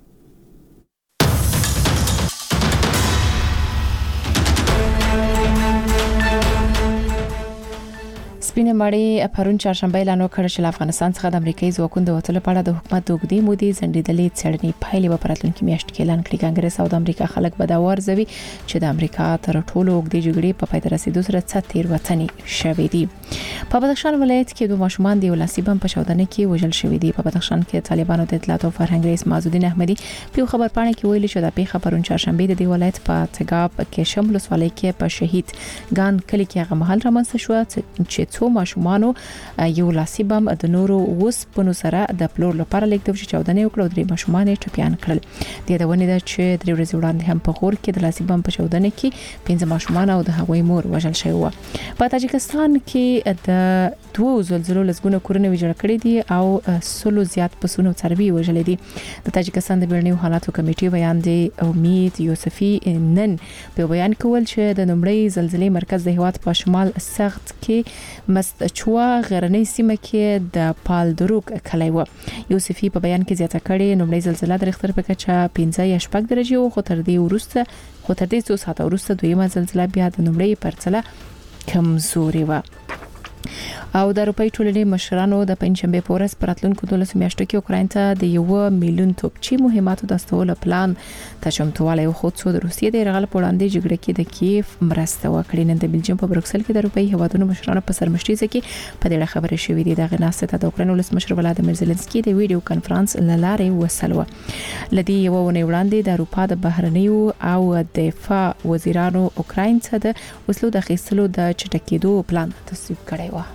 سپینې مړۍ پرون چهارشنبه اعلان وکړ چې له افغانستان څخه د امریکایي ځواکونو د وتلو په اړه د حکومت د اوږدې مودې ځنډېدلې څېړنې پایلې به په راتلونکي میاشت کې اعلان کړي. کانګرس او د امریکا خلک به دا وارزوي چې د امریکا تر ټولو اوږدې جګړې په پای ته رسېدو سره څه تېروتنې شوې دي. په بدخشان ولایت کې دوه ماشومان د یو لاسي بم په چاودنه کې وژل شوي دي. په بدخشان کې طالبانو د اطلاعات او فرهنګ رئیس معزالدین احمدي په یو خبرپاڼه کې ویلي چې دا پیښه پرون چهارشنبه د دې ولایت په تګاب کې شمل ولسوالۍ کې په شهید ګان کلی کې هغه مهال رامنځته شو چې څو ماشومانو یو لاسي بم د نورو وسپنو سره د پلور لپاره لیکدو چې چاودنه وکړه او درې ماشومان یې ټپيان کړل. د یادونې ده چې درې ورځې وړاندې هم په غور کې د لاسي بم په چاودنه کې پنځه ماشومان او د هغوی مور وژل شوی و. په تاجکستان کې د دوه زلزلو لسګونه کورونه ویجاړ کړي دي او سلو زیات پسونه او څاروي وژل دي. د تاجکستان د بیړنیو حالاتو کمیټې بیان دی امید یوسفي نن په بیان کول چې د نومړی زلزلې مرکز د هیواد په شمال سخت کې مستچوا غرنۍ سیمه کې د پالدروک کلی و. یوسفي په بیان کې زیاته کړې نومړی زلزلہ د ریختر په کچه پنځه یا شپږ درجې و، خو تر دې وروسته خو تر دې څو ساعته وروسته دویمه زلزلہ بیا د نومړی پرڅله کمزوري و. او د اروپای ټولنې مشرانو د پنځشنبه په ورځ پر راتلونکو دولسو میاشتو کې اوکراین ته د یو میلیون توپچي مهماتو د استولو پلان ته چمتووالی وښود، څو د روسیې د یرغل په وړاندې جګړه کې د کیف مرسته وکړي. نن د بلجیم په بروکسل کې د اروپایي هیوادونو مشرانو په سرمشریزه کې په دې اړه خبرې شوې دي. دغه ناسته ته د اوکراین ولسمشر ولادیمیر زيلنسکي د ویډیو کانفرنس له لارې وسلوه. لدی یو ونې وړاندې د اروپا د بهرنیو او دفاع وزیرانو اوکراین ته د وسلو د اخیستلو د چټکېدو پلان تصویب کړی و.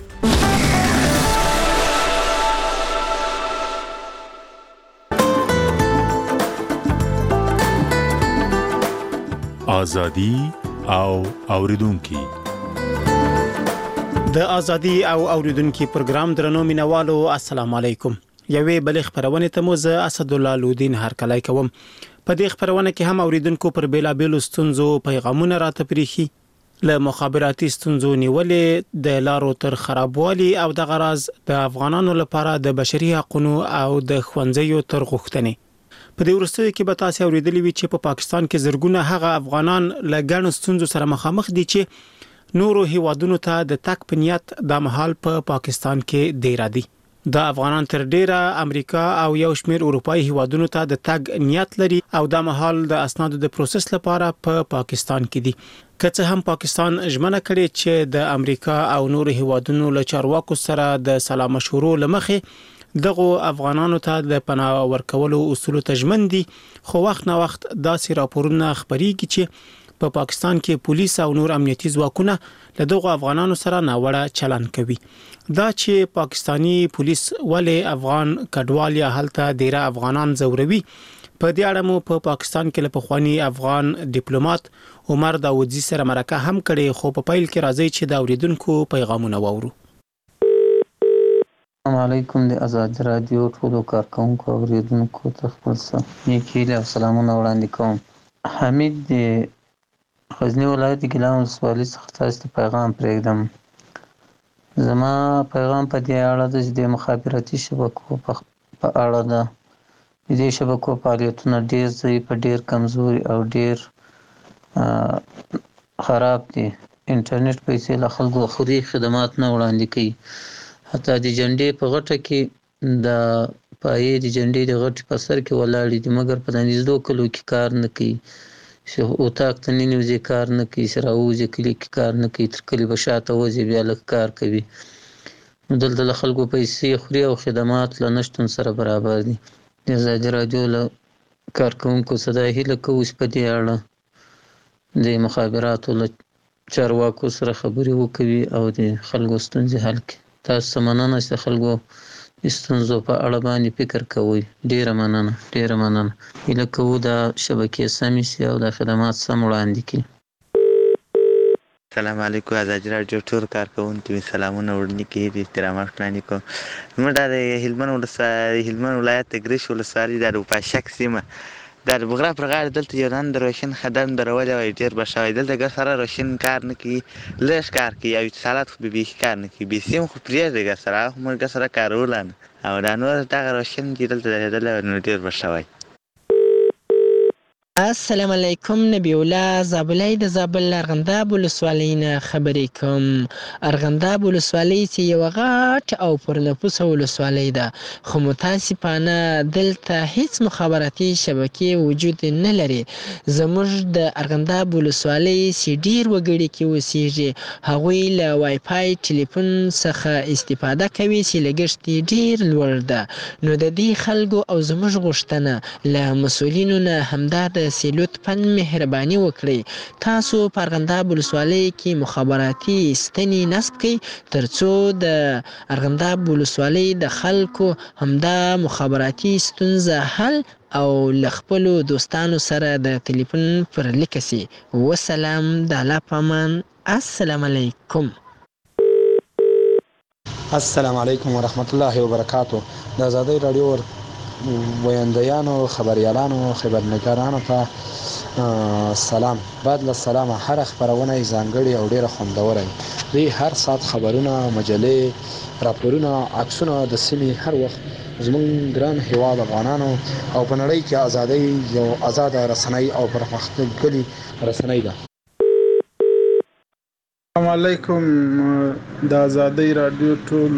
ازادي او اوریدونکو د ازادي او اوریدونکو پروګرام درنو مینوالو السلام علیکم. یوې بلې خبرونه ته مو زه اسد الله لودین هرکلی کوم. په دې خبرونه کې هم اوریدونکو پر بیلابیلو ستونزو پیغامونه راته پریخي، له مخابراتي ستونزو نیولې د لارو تر خرابوالي او د غراز د افغانانو لپاره د بشري حقوقو او د خوندزیو تر غوښتنې. په دې ورستیو کې به تاسو اوریدلی وي چې په پا پاکستان کې زرګونه هغه افغانان له ګڼو ستونزو سره مخامخ دي چې نورو هیوادونو ته د تک په نیت د مهال په پا پاکستان کې ډیر دي. د افغانان تر ډیره امریکا او یو شمېر اروپایي هیوادونو ته د تګ نیت لري او د مهال د اسنادو د پروسس لپاره په پا پاکستان کې دي. که څه هم پاکستان ژمنه کړې چې د امریکا او نورو هیوادونو له چارواکو سره د سلام مشورو لمخې دغه افغانانو ته د پناه ورکولو اصول ته ژمن دي، خو وخت نه وخت داسې راپورونه خبريږي چې په پا پاکستان کې پولیس او نور امنیتي ځواکونه له دغه افغانانو سره ناوړه چلند کوي. دا چې پاکستانی پولیس ولې افغان کډوال یا هلته ډیره افغانان زوروي، په دې اړه مو په پا پاکستان کې له پخوانی افغان ډیپلوماټ عمر داوودزي سره مرکه هم کړې، خو په پیل کې راځي چې د اوریدونکو پیغامونه واورو. السلام علیکم. د آزاد رادیو ټولو کارکونکو او اوریدونکو ته خپل نیکی له سلامونه وړاندې کوم. حمید د غزنی ولایت ګیلان ولسوالۍ څخه تاسو ته پیغام پرېږدم. زما پیغام په دې اړه د د مخابراتي شبکو په اړه ده. د دې شبکو فعالیتونه ډیر ضعیف، ډیر کمزوري او ډیر خراب دي. انټرنیټ پیسې له خلکو خوري، خدمات نه وړاندې کوي. حتی د جنډې په غټه کې د پایې د جنډې د غټ په سر کې ولاړې دي، مګر په نږدې کلو کې کار نه کوي. چې اتاق ته ننوځي کار نه کوي، چې راوځي کلي کې کار نه کوي، تر کلي به شاته وځي بیا لږ کار کوي. نو دلته له خلکو پیسې خوري او خدمات له نشتون سره برابر دي. د آزادي راډیو له کارکونکو سره هیله کوو چې په دې اړه د مخابراتو له چارواکو سره خبرې وکوي او د خلکو ستونزې حل کړي. تاسو مننه چې خلکو د ستونزو په اړه باندې فکر کوئ. ډیره مننه ډیره مننه. هیله کوو دا شبکې سمې شي او د خدمات سم وړاندې کړي. السلام علیکم. ازادي راډیو ټول کارکونکو ته سلامونه وړاندې کوي. د احترامات وړاندې کوم. موږ د هلمند ولسوالۍ هلمند ولایت د ګرش ولسوالۍ د روپاشک سیمه د بغرا پر غاړه دلته یو نن د روشن خدم درولې وای ډېر بشوي. دلته ګر سره روشن کار نه کوي، لږ کار کوي او اتصالات خو به بیخي کار نه کوي. بې سیم خو پرېږدي ګر سره خو موږ ګر سره کارول نه او دا نور دغه روشن چې دلته درېدلی نو ډېر بشوي. السلام علیکم. نبی الله زابلای د زابل ارغنداب ولسوالۍ نه خبرې کوم. ارغنداب ولسوالۍ چې یو غټ او پر نفوس ولسوالۍ ده، خو متاسفانه دلته هیڅ مخابراتي شبکې وجود نه لري. زموږ د ارغنداب ولسوالۍ چې ډیر وګړي کې اوسېږي هغوی له وای فای ټلیفون څخه استفاده کوي چې لګښت یې ډیر لوړ ده. نو د دې خلکو او زموږ غوښتنه له مسؤلینو نه همدا ده چې لطفاً مهرباني وکړئ تاسو په ارغنداب ولسوالۍ کې مخابراتي ستنې نصب کړئ ترڅو د ارغنداب ولسوالۍ د خلکو همدا مخابراتي ستونزه حل او له خپلو دوستانو سره د ټلیفون پر لیکه سي. وسلام. د الله په امان. السلام علیکم. السلام علیکم ورحمت الله وبرکاتو. د آزادۍ راډیو ویاندیانو، خبریالانو، خبرنګارانو ته سلام. بعد له سلامه هر خبرونه ځانګړي او ډیره خوندوره وي. هر ساعت خبرونه، مجلې، راپورونه، عکسونه د سیمې هر وخت زموږ ګران هیواد افغانانو او په نړۍ کې ازادي یو آزاده رسنۍ او پرمختللې رسنۍ ده. السلام علیکم. د آزادۍ راډیو ټول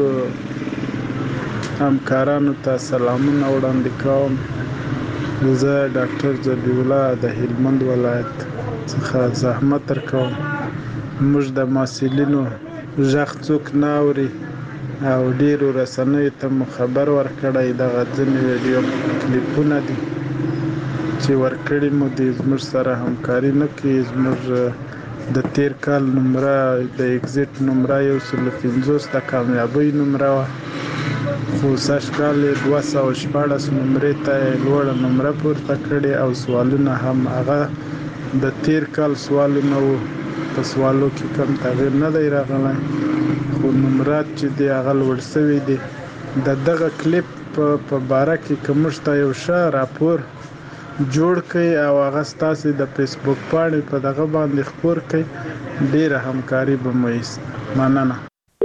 همکارانو ته سلامونه وړاندې کوم. زه ډاکټر جبیح الله د هلمند ولایت څخه زحمت درکوم. موږ د محصلینو غږ څوک نه اوري او ډیرو رسنیو ته مو خبر ورکړی. دغه ځینې ویډیو کلیپونه دي چې ورکړي مو دي زموږ سره همکاري نه کوي. زموږ د تیر کال نمره د اگزیټ نمره یو سل پنځوس د کامیابۍ نمره وه، خو سږ کال یې دوه سوه شپاړس نمرې ته یې لوړه نمره پورته کړې او سوالونه هم هغه د تیر کال سوالونه وو. په سوالو کې کم تغییر نه دی راغلی، خو نمرات چې دی هغه لوړ سوي دي. د دغه کلیپ په باره کې که موږ ته یو ښه راپور جوړ کړئ او هغه ستاسې د فیسبوک پاڼې په دغه باندې خپور کړئ، ډیره همکاري به مو ایست. مننه.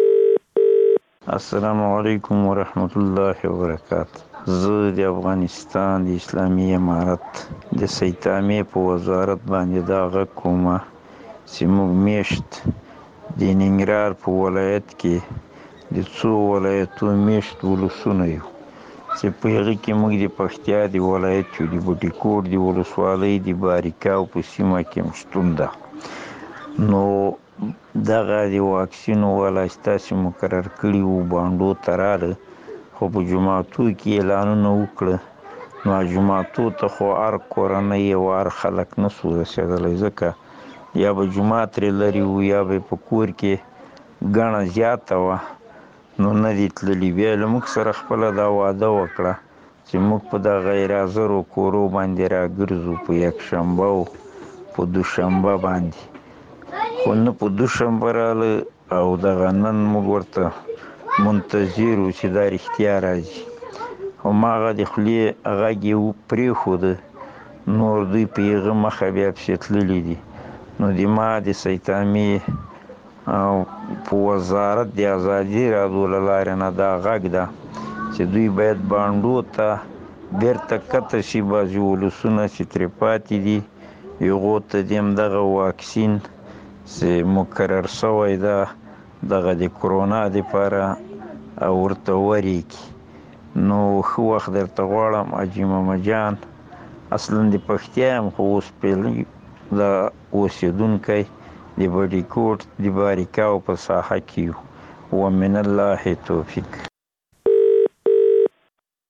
السلام علیکم ورحمت الله وبرکاته. زه د افغانستان د اسلامي امارت د سیتامې په وزارت باندې دا غږ کوم چې موږ میشت د ننګرهار په ولایت کې د څو ولایتو میشت ولسونه یو چې په هغې کې موږ د پکتیا د ولایت یو د بوټي کوټ د ولسوالۍ د باریکاو په سیمه کې هم شتون ده. نو دغه د واکسین والا ستاسې مقرر کړي وو بانډو ته راغله، خو په جوماتو کې اعلانونه وکړه. نو جوماتو ته خو هر کورنۍ او هر خلک نه سو رسېدلی، ځکه یا به جومات ترې لرې وو یا به په کور کې ګڼه زیاته وه، نو نه دي تللي. بیا له موږ سره خپله دا وعده وکړه چې موږ په دغه غیر حاضرو کورو باندې راګرځو په یکشنبه او په دوشنبه باندې، خو نه په دوشنبه راغله او دغه نن موږ ورته منتظر وو چې دا رښتیا راځي. هماغه د خولې غږ یې پرېښوده، نور دوی په هغه مخه بیا پسې تللي دي. نو د ما د سیتامې او په وزارت د ازادي راډیو له لارې نه دا غږ ده چې دوی باید بانډو ته بیرته کته شي. بعضې ولسونه چې ترې پاتې دي هغو ته د همدغه واکسین چې مقرر شوی ده دغه د کرونا دپاره او ورته ورېږي. نو ښه وخت درته غواړم حاجي محمد جان، اصلا د پکتیا یم خو اوس پیلي د اوسېدونکی د بډي کوټ د باریکاو په ساحه کې یو. ومن الله توفیق.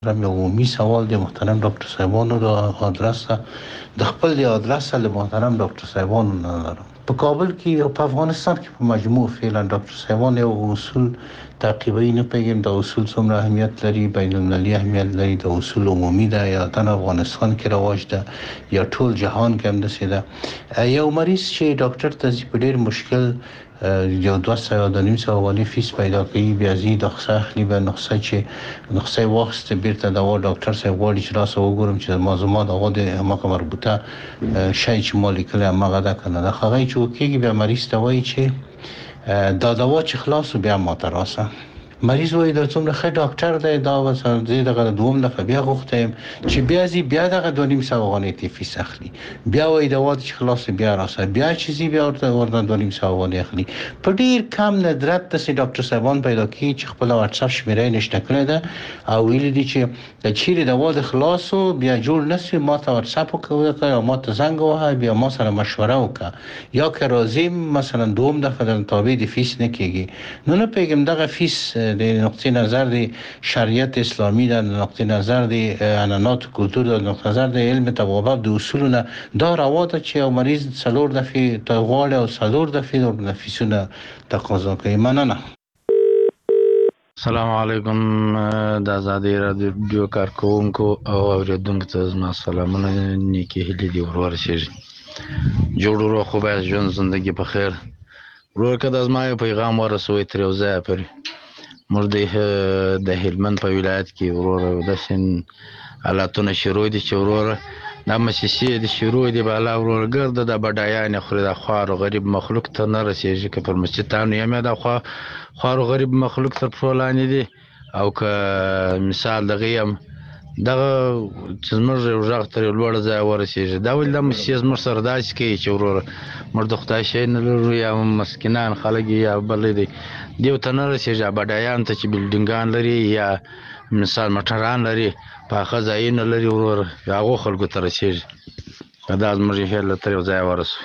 رم عمومي سوال د محترم ډاکټر صاحبانو د آدرس د خپل د آدرس له محترم ډاکټر صاحبانو نه لرم. په کابل کې او په افغانستان کې په مجموع فعلا ډاکټر صاحبان یو اصول تعقیبوي. نه پیګم د اصول څومره اهمیت لري، بین المللي اهمیت لري، د اصول عمومي ده یا د افغانستان کې رواج ده یا ټول جهان کې هم دسه ده. یو مریض چې ډاکټر ته ځي په ډېر مشکل یو دوه سوه د نیم سوه والی فیس پیدا کوي، بیا ځي د نسخه اخلي، به نسخه چې نسخه واخیسته بیرته دوا ډاکټر صاحب غواړي چې راسه وګورم چې ما زما دغه د هماغه مربوطه شی چې ما لیکلی هماغه ده که نه ده. هغه چې وکېږي بیا مریض ته وایي چې دا دوا چې خلاص بیا ما ته راسه. مریض وایي دا څومره ښه ډاکټر دی، دا مثلا زه دغه دوم دفعه بیا غوښتی یم چې بیا ځي بیا دغه دوه نیم سوه افغانۍ ته فیس اخلي، بیا وایي دوا چې خلاص بیا راسه، بیا چې ځي بیا ورته ورته دوه نیم سوه افغانۍ اخلي. په ډېر کم ندرت داسې ډاکټر صاحبان پیدا کېږي چې خپله واټساپ شمېره یې نشته کړې ده او ویلي دي چې چیرې دوا د خلاصو بیا جوړ نه سي ما ته واټساپ وکړه یا ما ته زنګ ووهه، بیا ما سره مشوره وکړه، یا که راځم مثلا دوم دفعه در تابع د فیس نه کېږي. نو نه پوهېږم دغه فیس د نقطه نظر د شریعت اسلامی د نقطه نظر د عنعنات کلتور د نقطه نظر د علم طبابت د اصولونه دا روا ده چې یو مریض څلور دفعې ته غواړي او څلور دفعې د فیسونه تقاضا کوي. مننه. السلام علیکم د آزادۍ راډیو کارکونکو او اوریدونکو ته زما سلامونه، نیکې هیلې دي ورورسېږي. جوړ ورو خو باید ژوند زندگی په خیر. ورور که د زما یو پیغام ورسوئ تر یو ځایه پورې. موږ د هلمند په ولایت کې ورور داسې حالاتونه شروع دي چې ورور دا مسیسې د شروع دي بالا ورور ګرده د بډایانې خوري، د خوار غریب مخلوق ته نه رسېږي. که پر مسجدانو یم د خوار غریب مخلوق تر پښو لاندې دي، او که مثال دغه یم دغه چې زموږ یو غږ تر یو لوړ ځایه ورسېږي. دا ولې دا مسیحه زموږ سره داسې کوي چې ورور موږ د خدای شی نه لرو یا مسکینان خلک یا بل دی دیو ته نه رسېږي. بډایان ته چې بلډینګان لري یا مثال موټران لري پاخه ځایونه لري ورور هغو خلکو ته رسېږي. دا زموږ هیله تر یو ځایه ورسوي.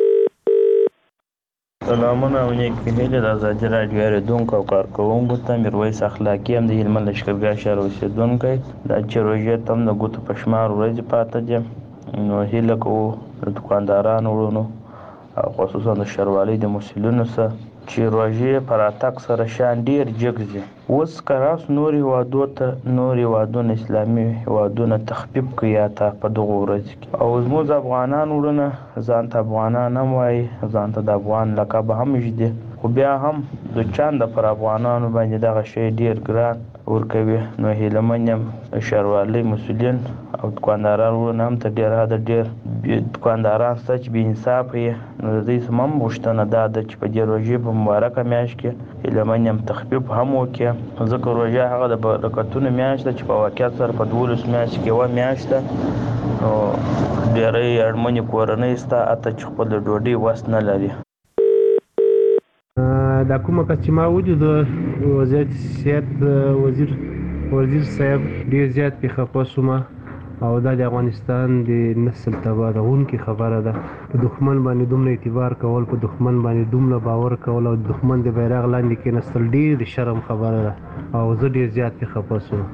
سلامونه او نیکې هیلې د ازادي راډیو اورېدونکو او کارکوونکو ته. میرویس اخلاقي هم د هلمند لښکرګاه ښار اوسېدونکی. دا چې روژې ته هم د ګوتو په شمار ورځې پاته دي، نو هیله کوو د دوکاندارانو وروڼو او خصوصا د ښاروالۍ د مسؤلینو څخه چې روژې په راتګ سره شیان ډېر جګ ځي. اوس که راس نور هېوادو ته نور هېوادونه اسلامي هېوادونه تخفیف کوي حتی په دغو ورځو کې، او زموږ افغانان وروڼه ځان ته افغانان هم وایي، ځان ته د افغان لقب هم ږدي، خو بیا هم د چانده پر افغانانو باندې دغه شی ډېر ګران ورکوي. نو هیله من یم د ښاروالۍ مسؤلین او دوکانداران وروڼه هم تر ډېره حده ډېر دوکانداران شته چې بې انصافه یې، نو د دوی څخه هم غوښتنه دا ده چې په دې روژې په مبارکه میاشت کې هیله من یم تخفیف هم وکړي، ځکه روژه هغه د برکتونو میاشت ده چې په واقعیت سره په دولسو میاشتو کې یوه میاشت ده. نو ډېری اړمنې کورنۍ شته حتی چې خپل د ډوډۍ وس نه لري. دا کومه کس چې ما ولید د وزارت صحت وزیر وزیر صاحب ډېر زیات پې خفه شوم، او دا د افغانستان د نسل تباهونکې خبره ده. په دښمن باندې دومره اعتبار کول، په دښمن باندې دومره باور کول او د دښمن د بیرغ لاندې کېناستل ډېر د شرم خبره ده، او زه ډېر زیات پې خفه شوم.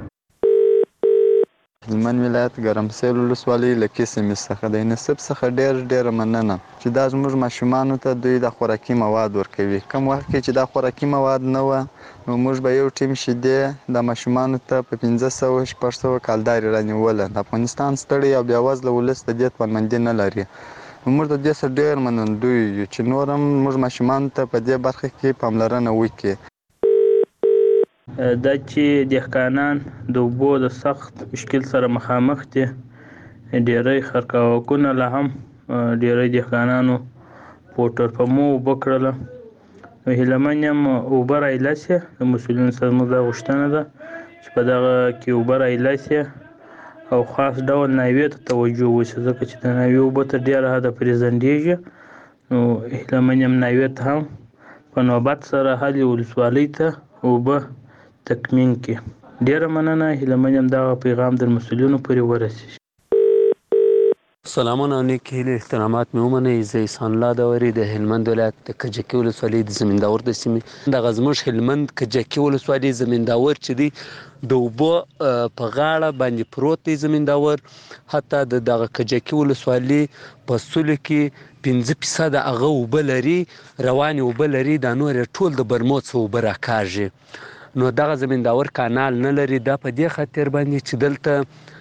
هلمند ولایت ګرمسیر ولسوالۍ له کیسمې څخه د نصب څخه ډېر ډېره مننه چې دا زموږ ماشومانو ته دوی د خوراکي مواد ورکوي. کم وخت کې چې دا خوراکي مواد نه وه نو موږ به یو ټیم شیدې د ماشومانو ته په پنځه سوه شپږ سوه کالدارې رانیوله. د افغانستان ستړی او بېوزله ولس د دې توانمندي نه لري. موږ د دې څخه ډېر منندوی یو چې نور هم موږ ماشومانو ته په دې برخه کې پاملرنه وکړي. دا چې دهقانان د اوبو د سخت مشکل سره مخامخ دي، ډېری خرکاوکونه لا هم ډېری دهقانانو پوټر پمو اوبه کړله. نو هیله من یم اوبه رایله سي، د مسؤلینو سره زموږ دا غوښتنه ده چې په دغه کې اوبه رایله سي او خاص ډول ناوې ته توجه وشي، ځکه چې د ناوې اوبه تر ډېره حده پرې ځنډېږي. نو هیله من یم ناوې ته هم په نوبت سره هلې ولسوالۍ ته اوبه تکمین کړي. ډېره مننه. هیله من یم دغه پیغام د مسؤلینو پورې ورسېږي. سلامونه او نیک هیلې احترامات مې ومنئ. زه احسان الله داوري د هلمند ولایت د کجکي ولسوالۍ د زمینداور د سیمې دغه زموږ هلمند کجکي ولسوالۍ زمینداور چې دی د اوبو په غاړه باندې پروت دی زمینداور. حتی د دغه کجکي ولسوالۍ په سلو کې پنځه فیصده هغه اوبه لري، روانې اوبه لري، دا نور یې ټول د برمو څخه اوبه راکاږي. نو دغه زمینداور کانال نه لري. دا په دې خاطر باندې چې دلته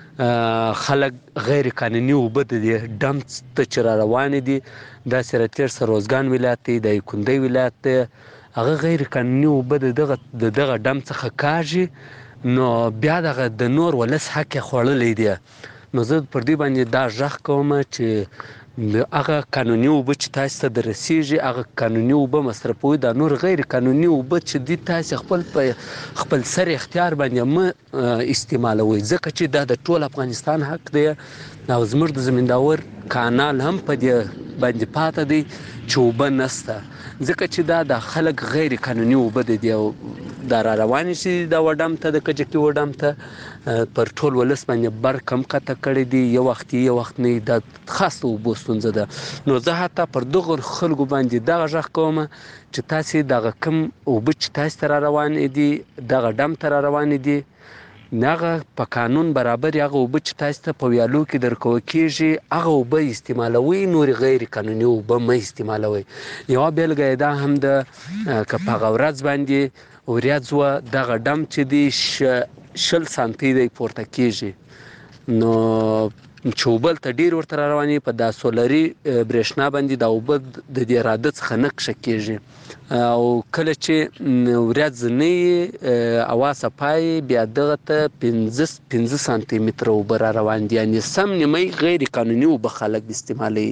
خلک غیر قانوني اوبه د ډم ته چې را روانې دي، دا سرتیر سروزګان ولایت دی، د یکندۍ ولایت دی، هغه غیر قانوني اوبه د دغه د دغه ډم څخه کاږي. نو بیا دغه د نور ولس حق یې خوړلی دی. نو زه پر دې باندې دا غږ کوم چې هغه قانوني اوبه چې تاسو ته درسیږي، هغه قانوني اوبه مصرفوي. دا نور غیر قانوني اوبه چې دي تاسو خپل په خپل سر اختیار باندې م استعمالوي، ځکه چې دا د ټول افغانستان حق دی. او زموږ د زمینداور کانال هم په دې باندې پاته دی چې اوبه نسته، ځکه چې دا د خلک غیر قانوني اوبه دي او دا را روانې شي دا وډم ته د کجکي وډم ته پر ټول ولس باندې بر کم قطع کړی دی. یو وخت یو وخت نه دا خاصه اوبو ستونزه ده. نو زه حتی پر دغه خلکو باندې دغه غږ کوم چې تاسې دغه کم اوبه چې تاسې ته را روانې دي، دغه ډم ته را روانې دي، هغه په قانون برابر هغه اوبه چې تاسو ته په ویالو کې درکول کېږي هغه اوبه استعمالوي، نور غیر قانوني اوبه مه استعمالوي. یوه بیلګه یې دا هم ده که په هغه ورځ باندې وریځ وه، دغه ډم چې دی شل سانتي دی پورته کېږي، نو چې اوبه ته ډېر ورته را روانې په دا سولري برېښنا باندې دا اوبه د دې راده څخه نه کښه کېږي. او کله چې ورځ نه وي هوا صفا وي، بیا دغه ته پنځه پنځه سانتي متره اوبه را روان دي، یعنې سم نیمۍ غیر قانوني اوبه خلک استعمالوي.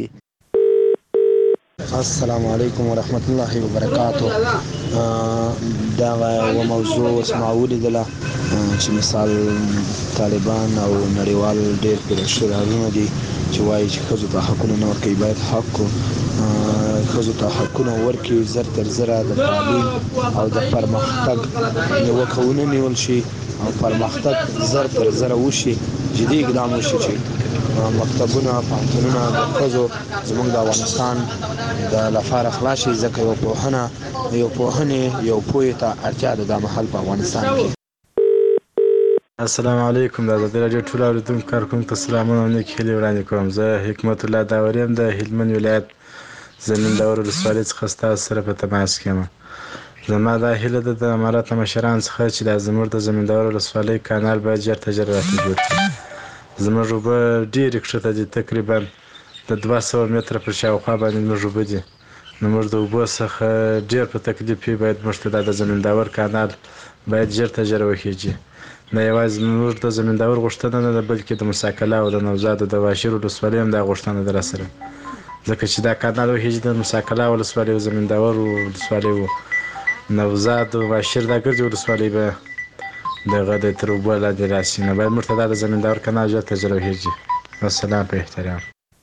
السلام علیکم ورحمت الله وبرکاتو. دا و موضوع اسمع ولیدله چې مثال طالبان او نړیوال ډېر پرېشرونه دي چې وایي چې ښځو ته حقونه نه ورکوي، باید حق ښځو ته حقونه ورکړي، زر تر زره د تعلیم او د پرمختګ نیوکه ونه نیول شي او پرمختګ زر تر زره وشي، جدي اقدام وشي چې مکتبونه پوهنتونونه د ښځو زموږ د افغانستان د لپاره خلاص شي، ځکه یو پوهنه یو پوهنې یو پوهې ته اړتیا ده دا مهال په افغانستان کې. السلام علیکم. د ازادي راډیو ټول اورېدونکو کارکوونکو ته سلامونه او نیک هیلې وړاندې کوم. زه حکمت الله داوري یم د هلمند ولایت زمینداور ولسوالۍ څخه ستاسو سره په تماس کې یم. زما دا هیله ده د امارات مشرانو څخه چې دا زموږ د زمینداور ولسوالۍ کانال باید ژر تر ژره راته جوړ کړي. زموږ اوبه ډېرې کښته دي، تقریبا د دوه سوه متره پر شاوخوا باندې زموږ اوبه دي. نو موږ د اوبو څخه ډېر په تکلیف یو، باید موږ ته دا د زمینداور کانال باید ژر تر ژره وخیږي. نه یوازې زموږ د زمینداور غوښتنه نه ده، بلکې د موساکله او د نوزاد او د واشیر ولسوالۍ هم دا غوښتنه ده راسره، ځکه چې دا کانال وخیږي د موساکله ولسوالۍ او زمینداور ولسوالۍ و نوزاد او واشیر دا ګرځي ولسوالۍ به دغه د تر اوبو لاندې راسي. نو باید موږ ته دا د زمینداور کانال ژر تر ژره وخیږي. والسلام په احترام.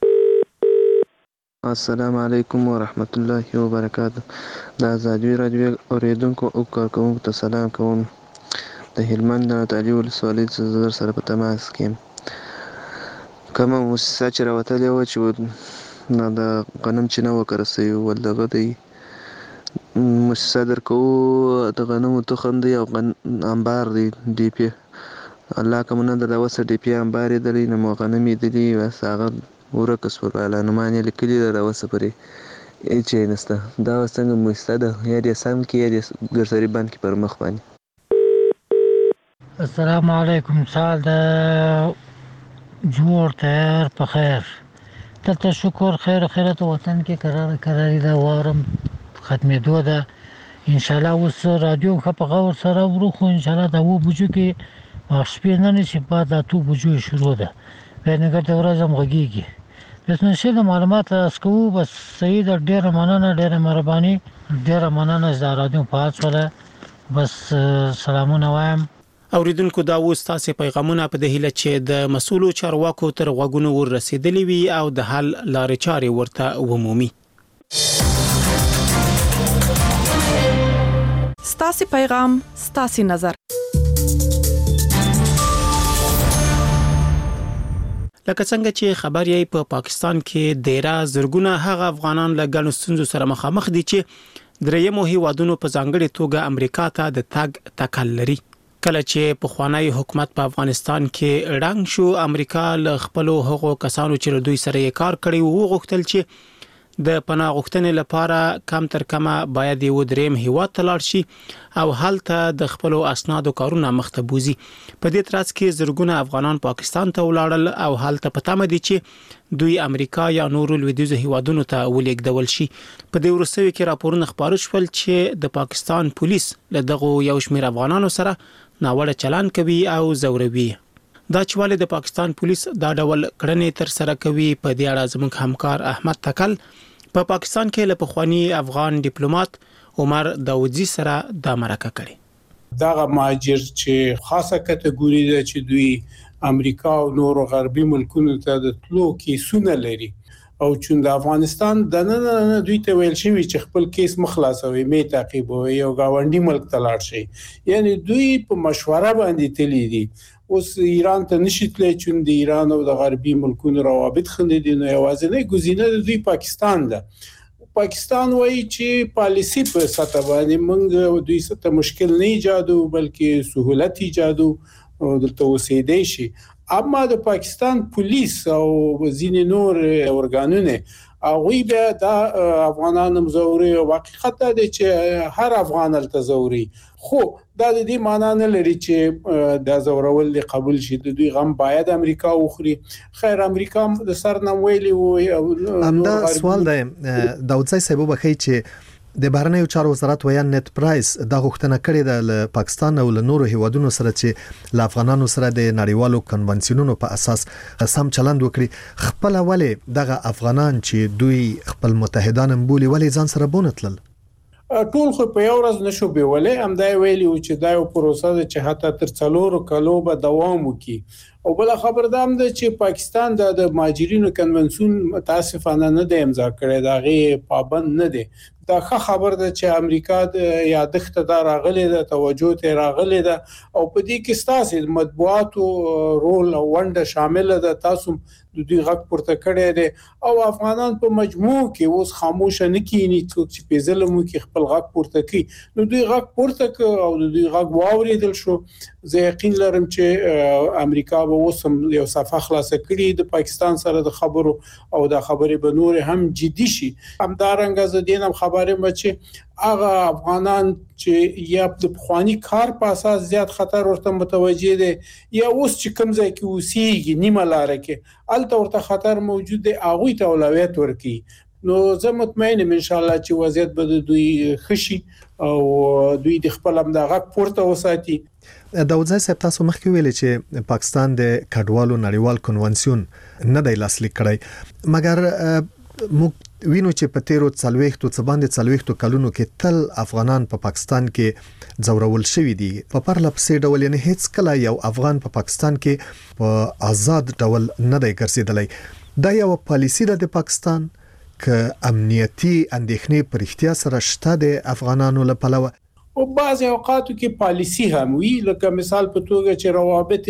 السلام علیکم ورحمت الله وبرکاتو. د ازادي راډیو اوریدونکو او کارکوونکو ته سلام کوم. د هلمند د نادعلي ولسوالۍ څخه سره په تماس کې یم. کومه موسسه چې راوتلې وه چې نه د غنم چینه وکره سوي ول دغه دی موسسه درکوو د غنمو تخم دی او انبار دی ډي پي الله که مو نه درله اوسه ډي پي انبار یې دلی نه مو غنم یې دلي بس هغه ورکه سول اعلانمان یې لیکلي ده اوسه پرې هېڅ شی نشته. دا اوس څنګه موسسه ده، یا دې سم کړي یا دې ګرسري بند کړي پر مخ باندې. السلام علیکم. سال د جوړ تیار په خیر دلته شکر خیر و خیرت وطن کې قرار قراري ده وارم ختمېدو ده انشاءالله. اوس رادیو ښه په غور سره ورو خو انشاءالله د اوه بجو کې شپې نه نه چې بعد د اتو بجو شروع ده بینګر د ورځ هم غږېږي. بس نشي د معلومات ترلاسه کوو. بس صحیح ده، ډېره مننه ډېره مهرباني ډېره مننه چې د رادیو فعال شوله. بس سلامونه وایم. اوریدونکو دا اوس تاسې پیغامونه په د هیله چې د مسؤلو چارواکو تر غوږونو ورسېدلي وي او د حل لارې چارې ورته ومومي. ستاسې پیغام ستاسې نظر. لکه څنګه چې خبر یې په پاکستان کې ډیره زرګونه هغه افغانان له ګڼو ستونزو سره مخامخ دي چې درېیمو هیوادونو په ځانګړي توګه امریکا ته د تګ تکل لري. کله چې په خوانی حکومت په افغانستان کې رنګ شو، امریکا له خپل هغو کسانو چې له دوی سره یې کار کړی وو غوښتل چې د پناه غوښتنې لپاره کم تر کمه باید یو دریم هیواد ته لاړ شي او هلته د خپل اسنادو کارونه مخته بوزي. په دې ترڅ کې زرګونه افغانان پاکستان ته ولاړل او هلته په تمه دي چې دوی امریکا یا نورو لویدیځو هیوادونو ته ولېږدول شي. په دې وروستیو کې راپورونه خپاره شول چې د پاکستان پولیس له دغه یو شمېر افغانانو سره ناوړه چلند کوي او زوروي. دا چې ولې د پاکستان پولیس دا ډول کړنې تر سره کوي، په دې اړه زموږ همکار احمد تکل په پا پاکستان کې له پخوانی افغان ډیپلوماټ عمر داودزی سره د مرکه کړي. دا مهاجر چې خاصه کټګوري ده چې دوی امریکا او نور غربي ملکونو ته د تلو کیسونه لري او چې د افغانستان د نن نه دوی ته ویل شوی چې خپل کیس مخلاصوي، می تعقیبوي او گاونډي ملک ته لاړ شي. یعنی دوی په مشوره باندې تللی دي. اوس ایران ته نشي تللی چې د ایران او د غربي ملکونو روابط خندې دي، نو یوازینی ګزینه د دوی پاکستان ده. پاکستان وایي چې پالیسی په سطح باندې موږ دوی ته مشکل نه ایجادو بلکې سهولت ایجادو او دلته اوسېدای شي. اما د پاکستان پولیس او ځینې نور ارګانونه هغوی بیا د افغانانو مزوري او حقیقت دی چې هر افغان الته زوري، خو دا د دې معنی نه لري چې د زورول دی قبول شي. د دوی غم باید امریکا وخوري. خیر امریکا د سر نام ویلي وو. همدا سوال دی داودزی صاحب بخی چې د بهرنیو چارو وزارت ویان نت پرایس دا غوښتنه کړې ده له پاکستان او له نورو هیوادونو سره چې له افغانانو سره د نړیوالو کنونسیونونو په اساس سم چلند وکړي. خپل ولې دغه افغانان چې دوی خپل متحدان بولی ولې ځان سره بونتلل؟ ټول خو په یو ورځ نشو بیولې. هم دا ویلی و چې دا یو پروسه ده چې حتی تر څلورو کالو به دوام وکړي. او بل خبر ده هم ده چې پاکستان د مهاجرینو کنونسیون متاسفانه نه دی امضا کړی، دا غي پابند نه دی. دا ښه خبر ده چې امریکا د یادښت دا راغلی ده، توجه ته راغلی ده او په دې کې ستاسو مطبوعاتو رول او ونډه شامل ده. تاسو د دوی غږ پورته کړی دی او افغانان په مجموع کې اوس خاموش نه کینی چې په ظلم کې خپل غږ پورته کوي. نو دوی غږ پورته ک او دوی غږ واوریدل شو. زه یقین لرم چې امریکا به اوس یو صفه خلاصه کړي د پاکستان سره د خبرو او د خبرې به نور هم جدي شي. همدارنګه زه دینم خبره مې چې هغه افغانان چې یا د پخوانی کار په اساس زیات خطر ورته متوجه دي یا اوس چې کوم ځای کې اوسېږي نیمه لار کې الته ورته خطر موجود دی، هغه ته اولویت ورکړي. نو زه مطمئن یم ان شاء الله چې وضعیت به دوی خشي او دوی د خپل امدغه پورته وساتي. داودزی صاحب تاسو مخکې ویلي چې پاکستان د کډوالو نړیوال کنونسیون نه دی لاسلیک کړی، مګر موږ وینو چې په تیرو څلويختو څه باندې څلويختو کلونو کې تل افغانان په پا پاکستان کې زورول شوی دي. په پرله پسې ډول یعنی هیڅ کله یو افغان په پا پاکستان کې په آزاد ډول نه دی ګرځیدلی. دا یو پالیسی ده د پاکستان ک امنیتی اندېښنې پر اختیار سره شته د افغانانو لپاره او بعض اوقاتو کې پالیسی هم وی، لکه مثال په توګه چې روابط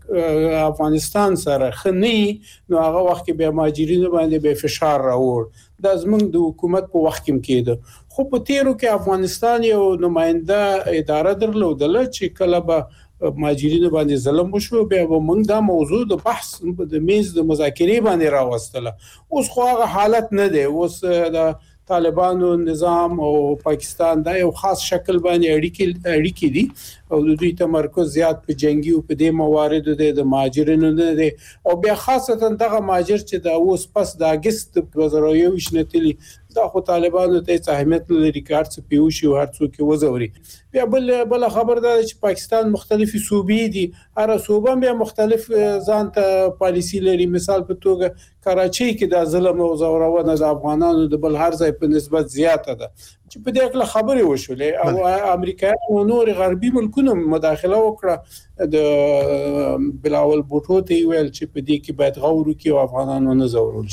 د افغانستان سره خنی نو هغه وخت کې به مهاجرینو باندې به فشار راوړ. دا زمونږ د حکومت په وخت کې کېده. خو په تیرو کې افغانستان یو نماینده اداره درلودله چې کله به مهاجرینو باندې ظلم وشو بیا به موږ دا موضوع د بحث د میز د مذاکرې باندې راوستله. اوس خو هغه حالت نه دی. اوس د طالبانو نظام او پاکستان دا یو خاص شکل باندې اړیکې اړیکې دي او د دوی تمرکز زیات په جنگي او په دې مواردو د مهاجرینو نه دي او بیا خاصتا دغه مهاجر چې دا اوس پس د اگست دوه زره یو نتلی دا خو طالبانو ته اهمیت لري کار څه پیوشي او هر څوک وزوري. بیا بل بل خبر ده چې پاکستان مختلفي صوبې دي، هر صوبه بیا مختلف ځان ته پالیسی لري. مثال په توګه کراچۍ کې د ظلم او زورونه د افغانانو د بل هر ځای په نسبت زیاته ده چې په دې اړه خبرې وشولې او امریکا او نور غربي ملکونو مداخله وکړه. د بلاول بوټو ته ویل چې په دې کې باید غور وکړي او افغانانو نه زورول شي.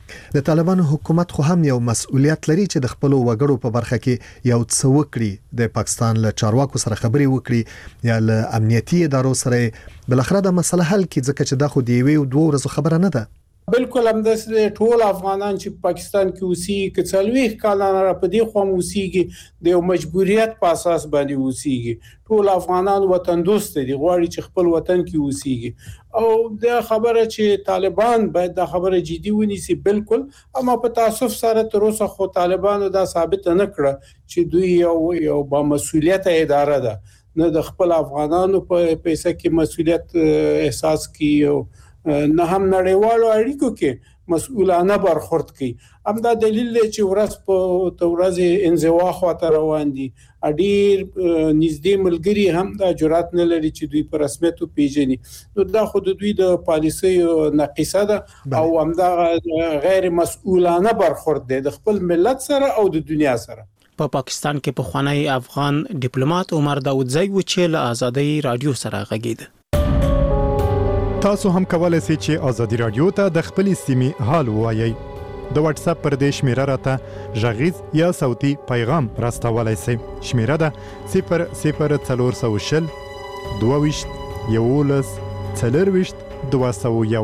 د طالبانو حکومت خو هم یو مسؤلیت لري چې د خپل وګړو په برخه کې یو څه وکړي، د پاکستان له چارواکو سره خبري وکړي یا له امنیتي ادارو سره بل اخر د مسله حل کړي، ځکه چې دا خو دی وی او دوه ورځې خبره نه ده. بالکل هم د ټول افغانان چې پاکستان کې اوسېږي که څلوېښت کاله را په دې خوا اوسېږي د یو مجبوریت په اساس باندې اوسېږي. ټول افغانان وطن دوست دي، غواړي چې خپل وطن کې اوسېږي او د خبره چې طالبان باید د خبره جدي ونیسي بالکل، اما په تاسف سره تر اوسه خو طالبانو دا ثابت نه کړه چې دوی یو یو با مسؤلیت اداره ده، نه د خپل افغانانو په پیسې کې مسؤلیت احساس کوي، نه هم نړیوالو اړیکو کې مسؤلانه برخورد کوي. همدا دلیل دی چې ورځ په تورځ انزوا خواته روان دي. اډیر نږدې ملګری هم دا جرأت نه لري چې دوی په رسمیت پیژني. نو دا خو د دوی د پالیسي ناقصه ده او همدا غیر مسؤلانه برخورد دی د خپل ملت سره او د دنیا سره. په پا پاکستان کې په خوانی افغان ډیپلوماټ عمر داودزی و چې له آزادۍ رادیو سره غږیده. تاسو هم کولای شئ چې آزادي رادیو ته د خپل سیمې حال ووایي. د واتس اپ پر دې شمیره راته ژغیز یا صوتي پیغام راستولای شئ. شمیره ده صفر صفر څلور سوه شل دوه ویشت یولس څلرویشت دوه سوه یو.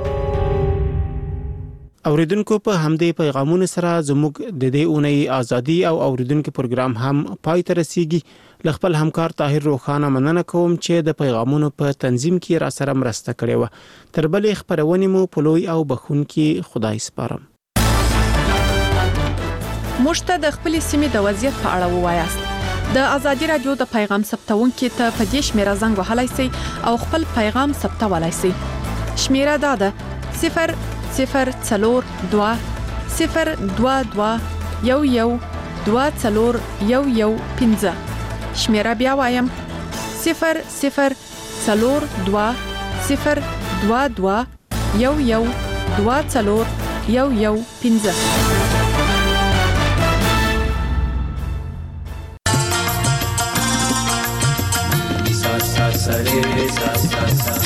اوریدونکو په همدې پیغامونو سره زموږ د دې اونۍ ازادي او اوریدونکو پروګرام هم پای ته رسیږي. لخپل همکار طاهر روخانه مننه کوم چې د پیغامونو په تنظیم کې را سره مرسته کړې و. تر بلې خبرونه مو په لوی او بخونکي خدای سپارم. مشته د خپل سیمې د وضعیت په اړه ووایاست. د ازادي رادیو د پیغام ثبتونکو ته په دې شمیره زنګ وهلای شئ او خپل پیغام ثبتولای شئ. شمیره دا ده صفر صفر څلور دوه صفر دوه دوه یو یو دوه څلور یو یو پنځه. شمیره بیا وایم صفر صفر څلور دوه صفر دوه دوه یو یو دوه څلور یو یو پنځه. sa sa sa re sa sa sa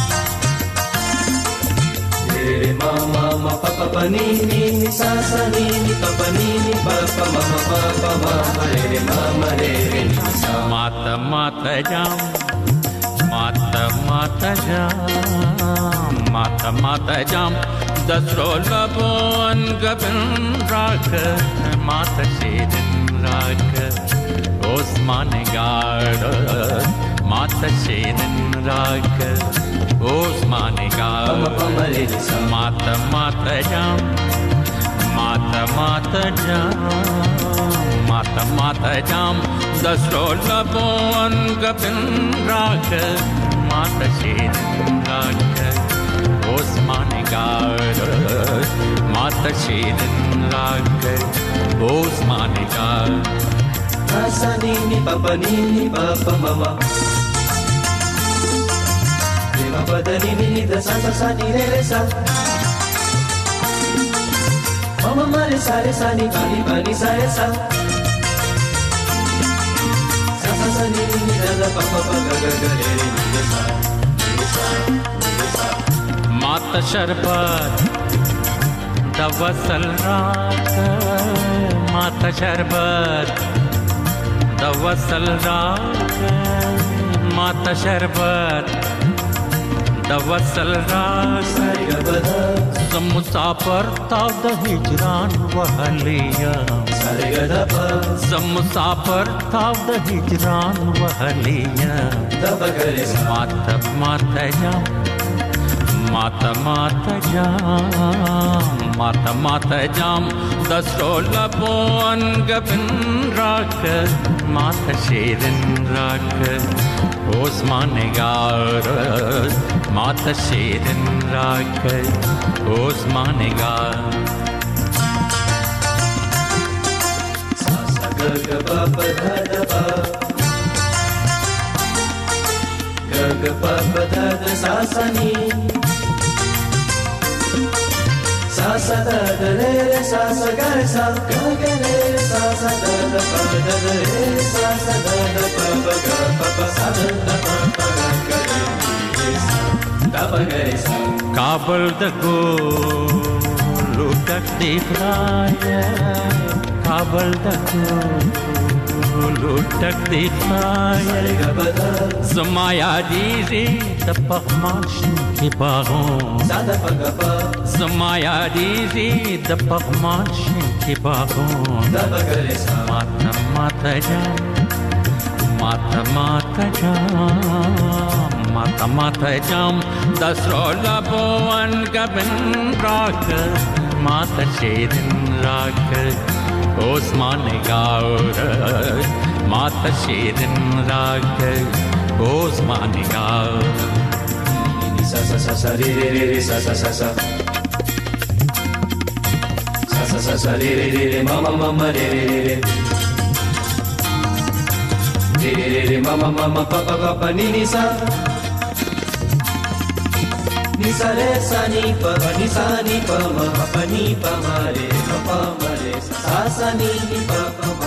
re ma ma ma pa pa pa ni ni ni sa sa ni ni pa pa ni ni pa pa ma ma pa pa ma re ma ma re re ni sa. mata mata jam mata mata jam mata mata jam dasro labon gabin rak mata shedin rak osman gard mata shedin rak osman gard mata mata jam mata mata jam mata mata jam dasro labon gabin rak mata shedin rak osman gard mata shedin rak osman gard sa ni ni pa pa ni ni pa pa ma ma re ma pa da ni ni da sa sa sa ni re re sa ma ma ma re sa re sa ni pa ni pa ni sa re sa sa sa sa ni ni da da pa pa pa ga ga ga re re ni da sa re sa re sa. mata sharbat da wasal raat mata sharbat da wasal raat mata sharbat da wasal raat zam musafir ta da hijran wahliya zam musafir ta da hijran wahliya mata mata jam mata mata jam mata mata jam dasro labon gabin rak mata shedin rak osman gard mata shedin rak osman gard sa sa ga ga pa pa da da pa ga ga pa pa da da sa sa ni sa sa da da re re sa sa ga re sa ga ga re re sa sa da da pa da da re sa sa da da pa pa ga pa pa sa da da pa pa ga ga re sa da pa ga re sa kabul da go luta خدای کابل دکو لوټک دی خای زما یادېږي د پغمان شنکې باغون زما یادېږي د پغمان شنکې باغون ماته ماته جام ماته ماته جام ماته ماته جام د سرو لبو انګبن راکړه ماته شیرین راکړه اوسمان نگاه ماته شیرین راکړه اوسمان نگاه sa sa sa sa re re re re sa sa sa sa sa sa sa sa re re re re ma ma ma ma re re re re re re re re ma ma ma ma pa pa pa pa ni ni sa ni sa re sa ni pa pa ni sa ni pa ma pa ni pa ma re pa pa ma re sa sa ni ni pa pa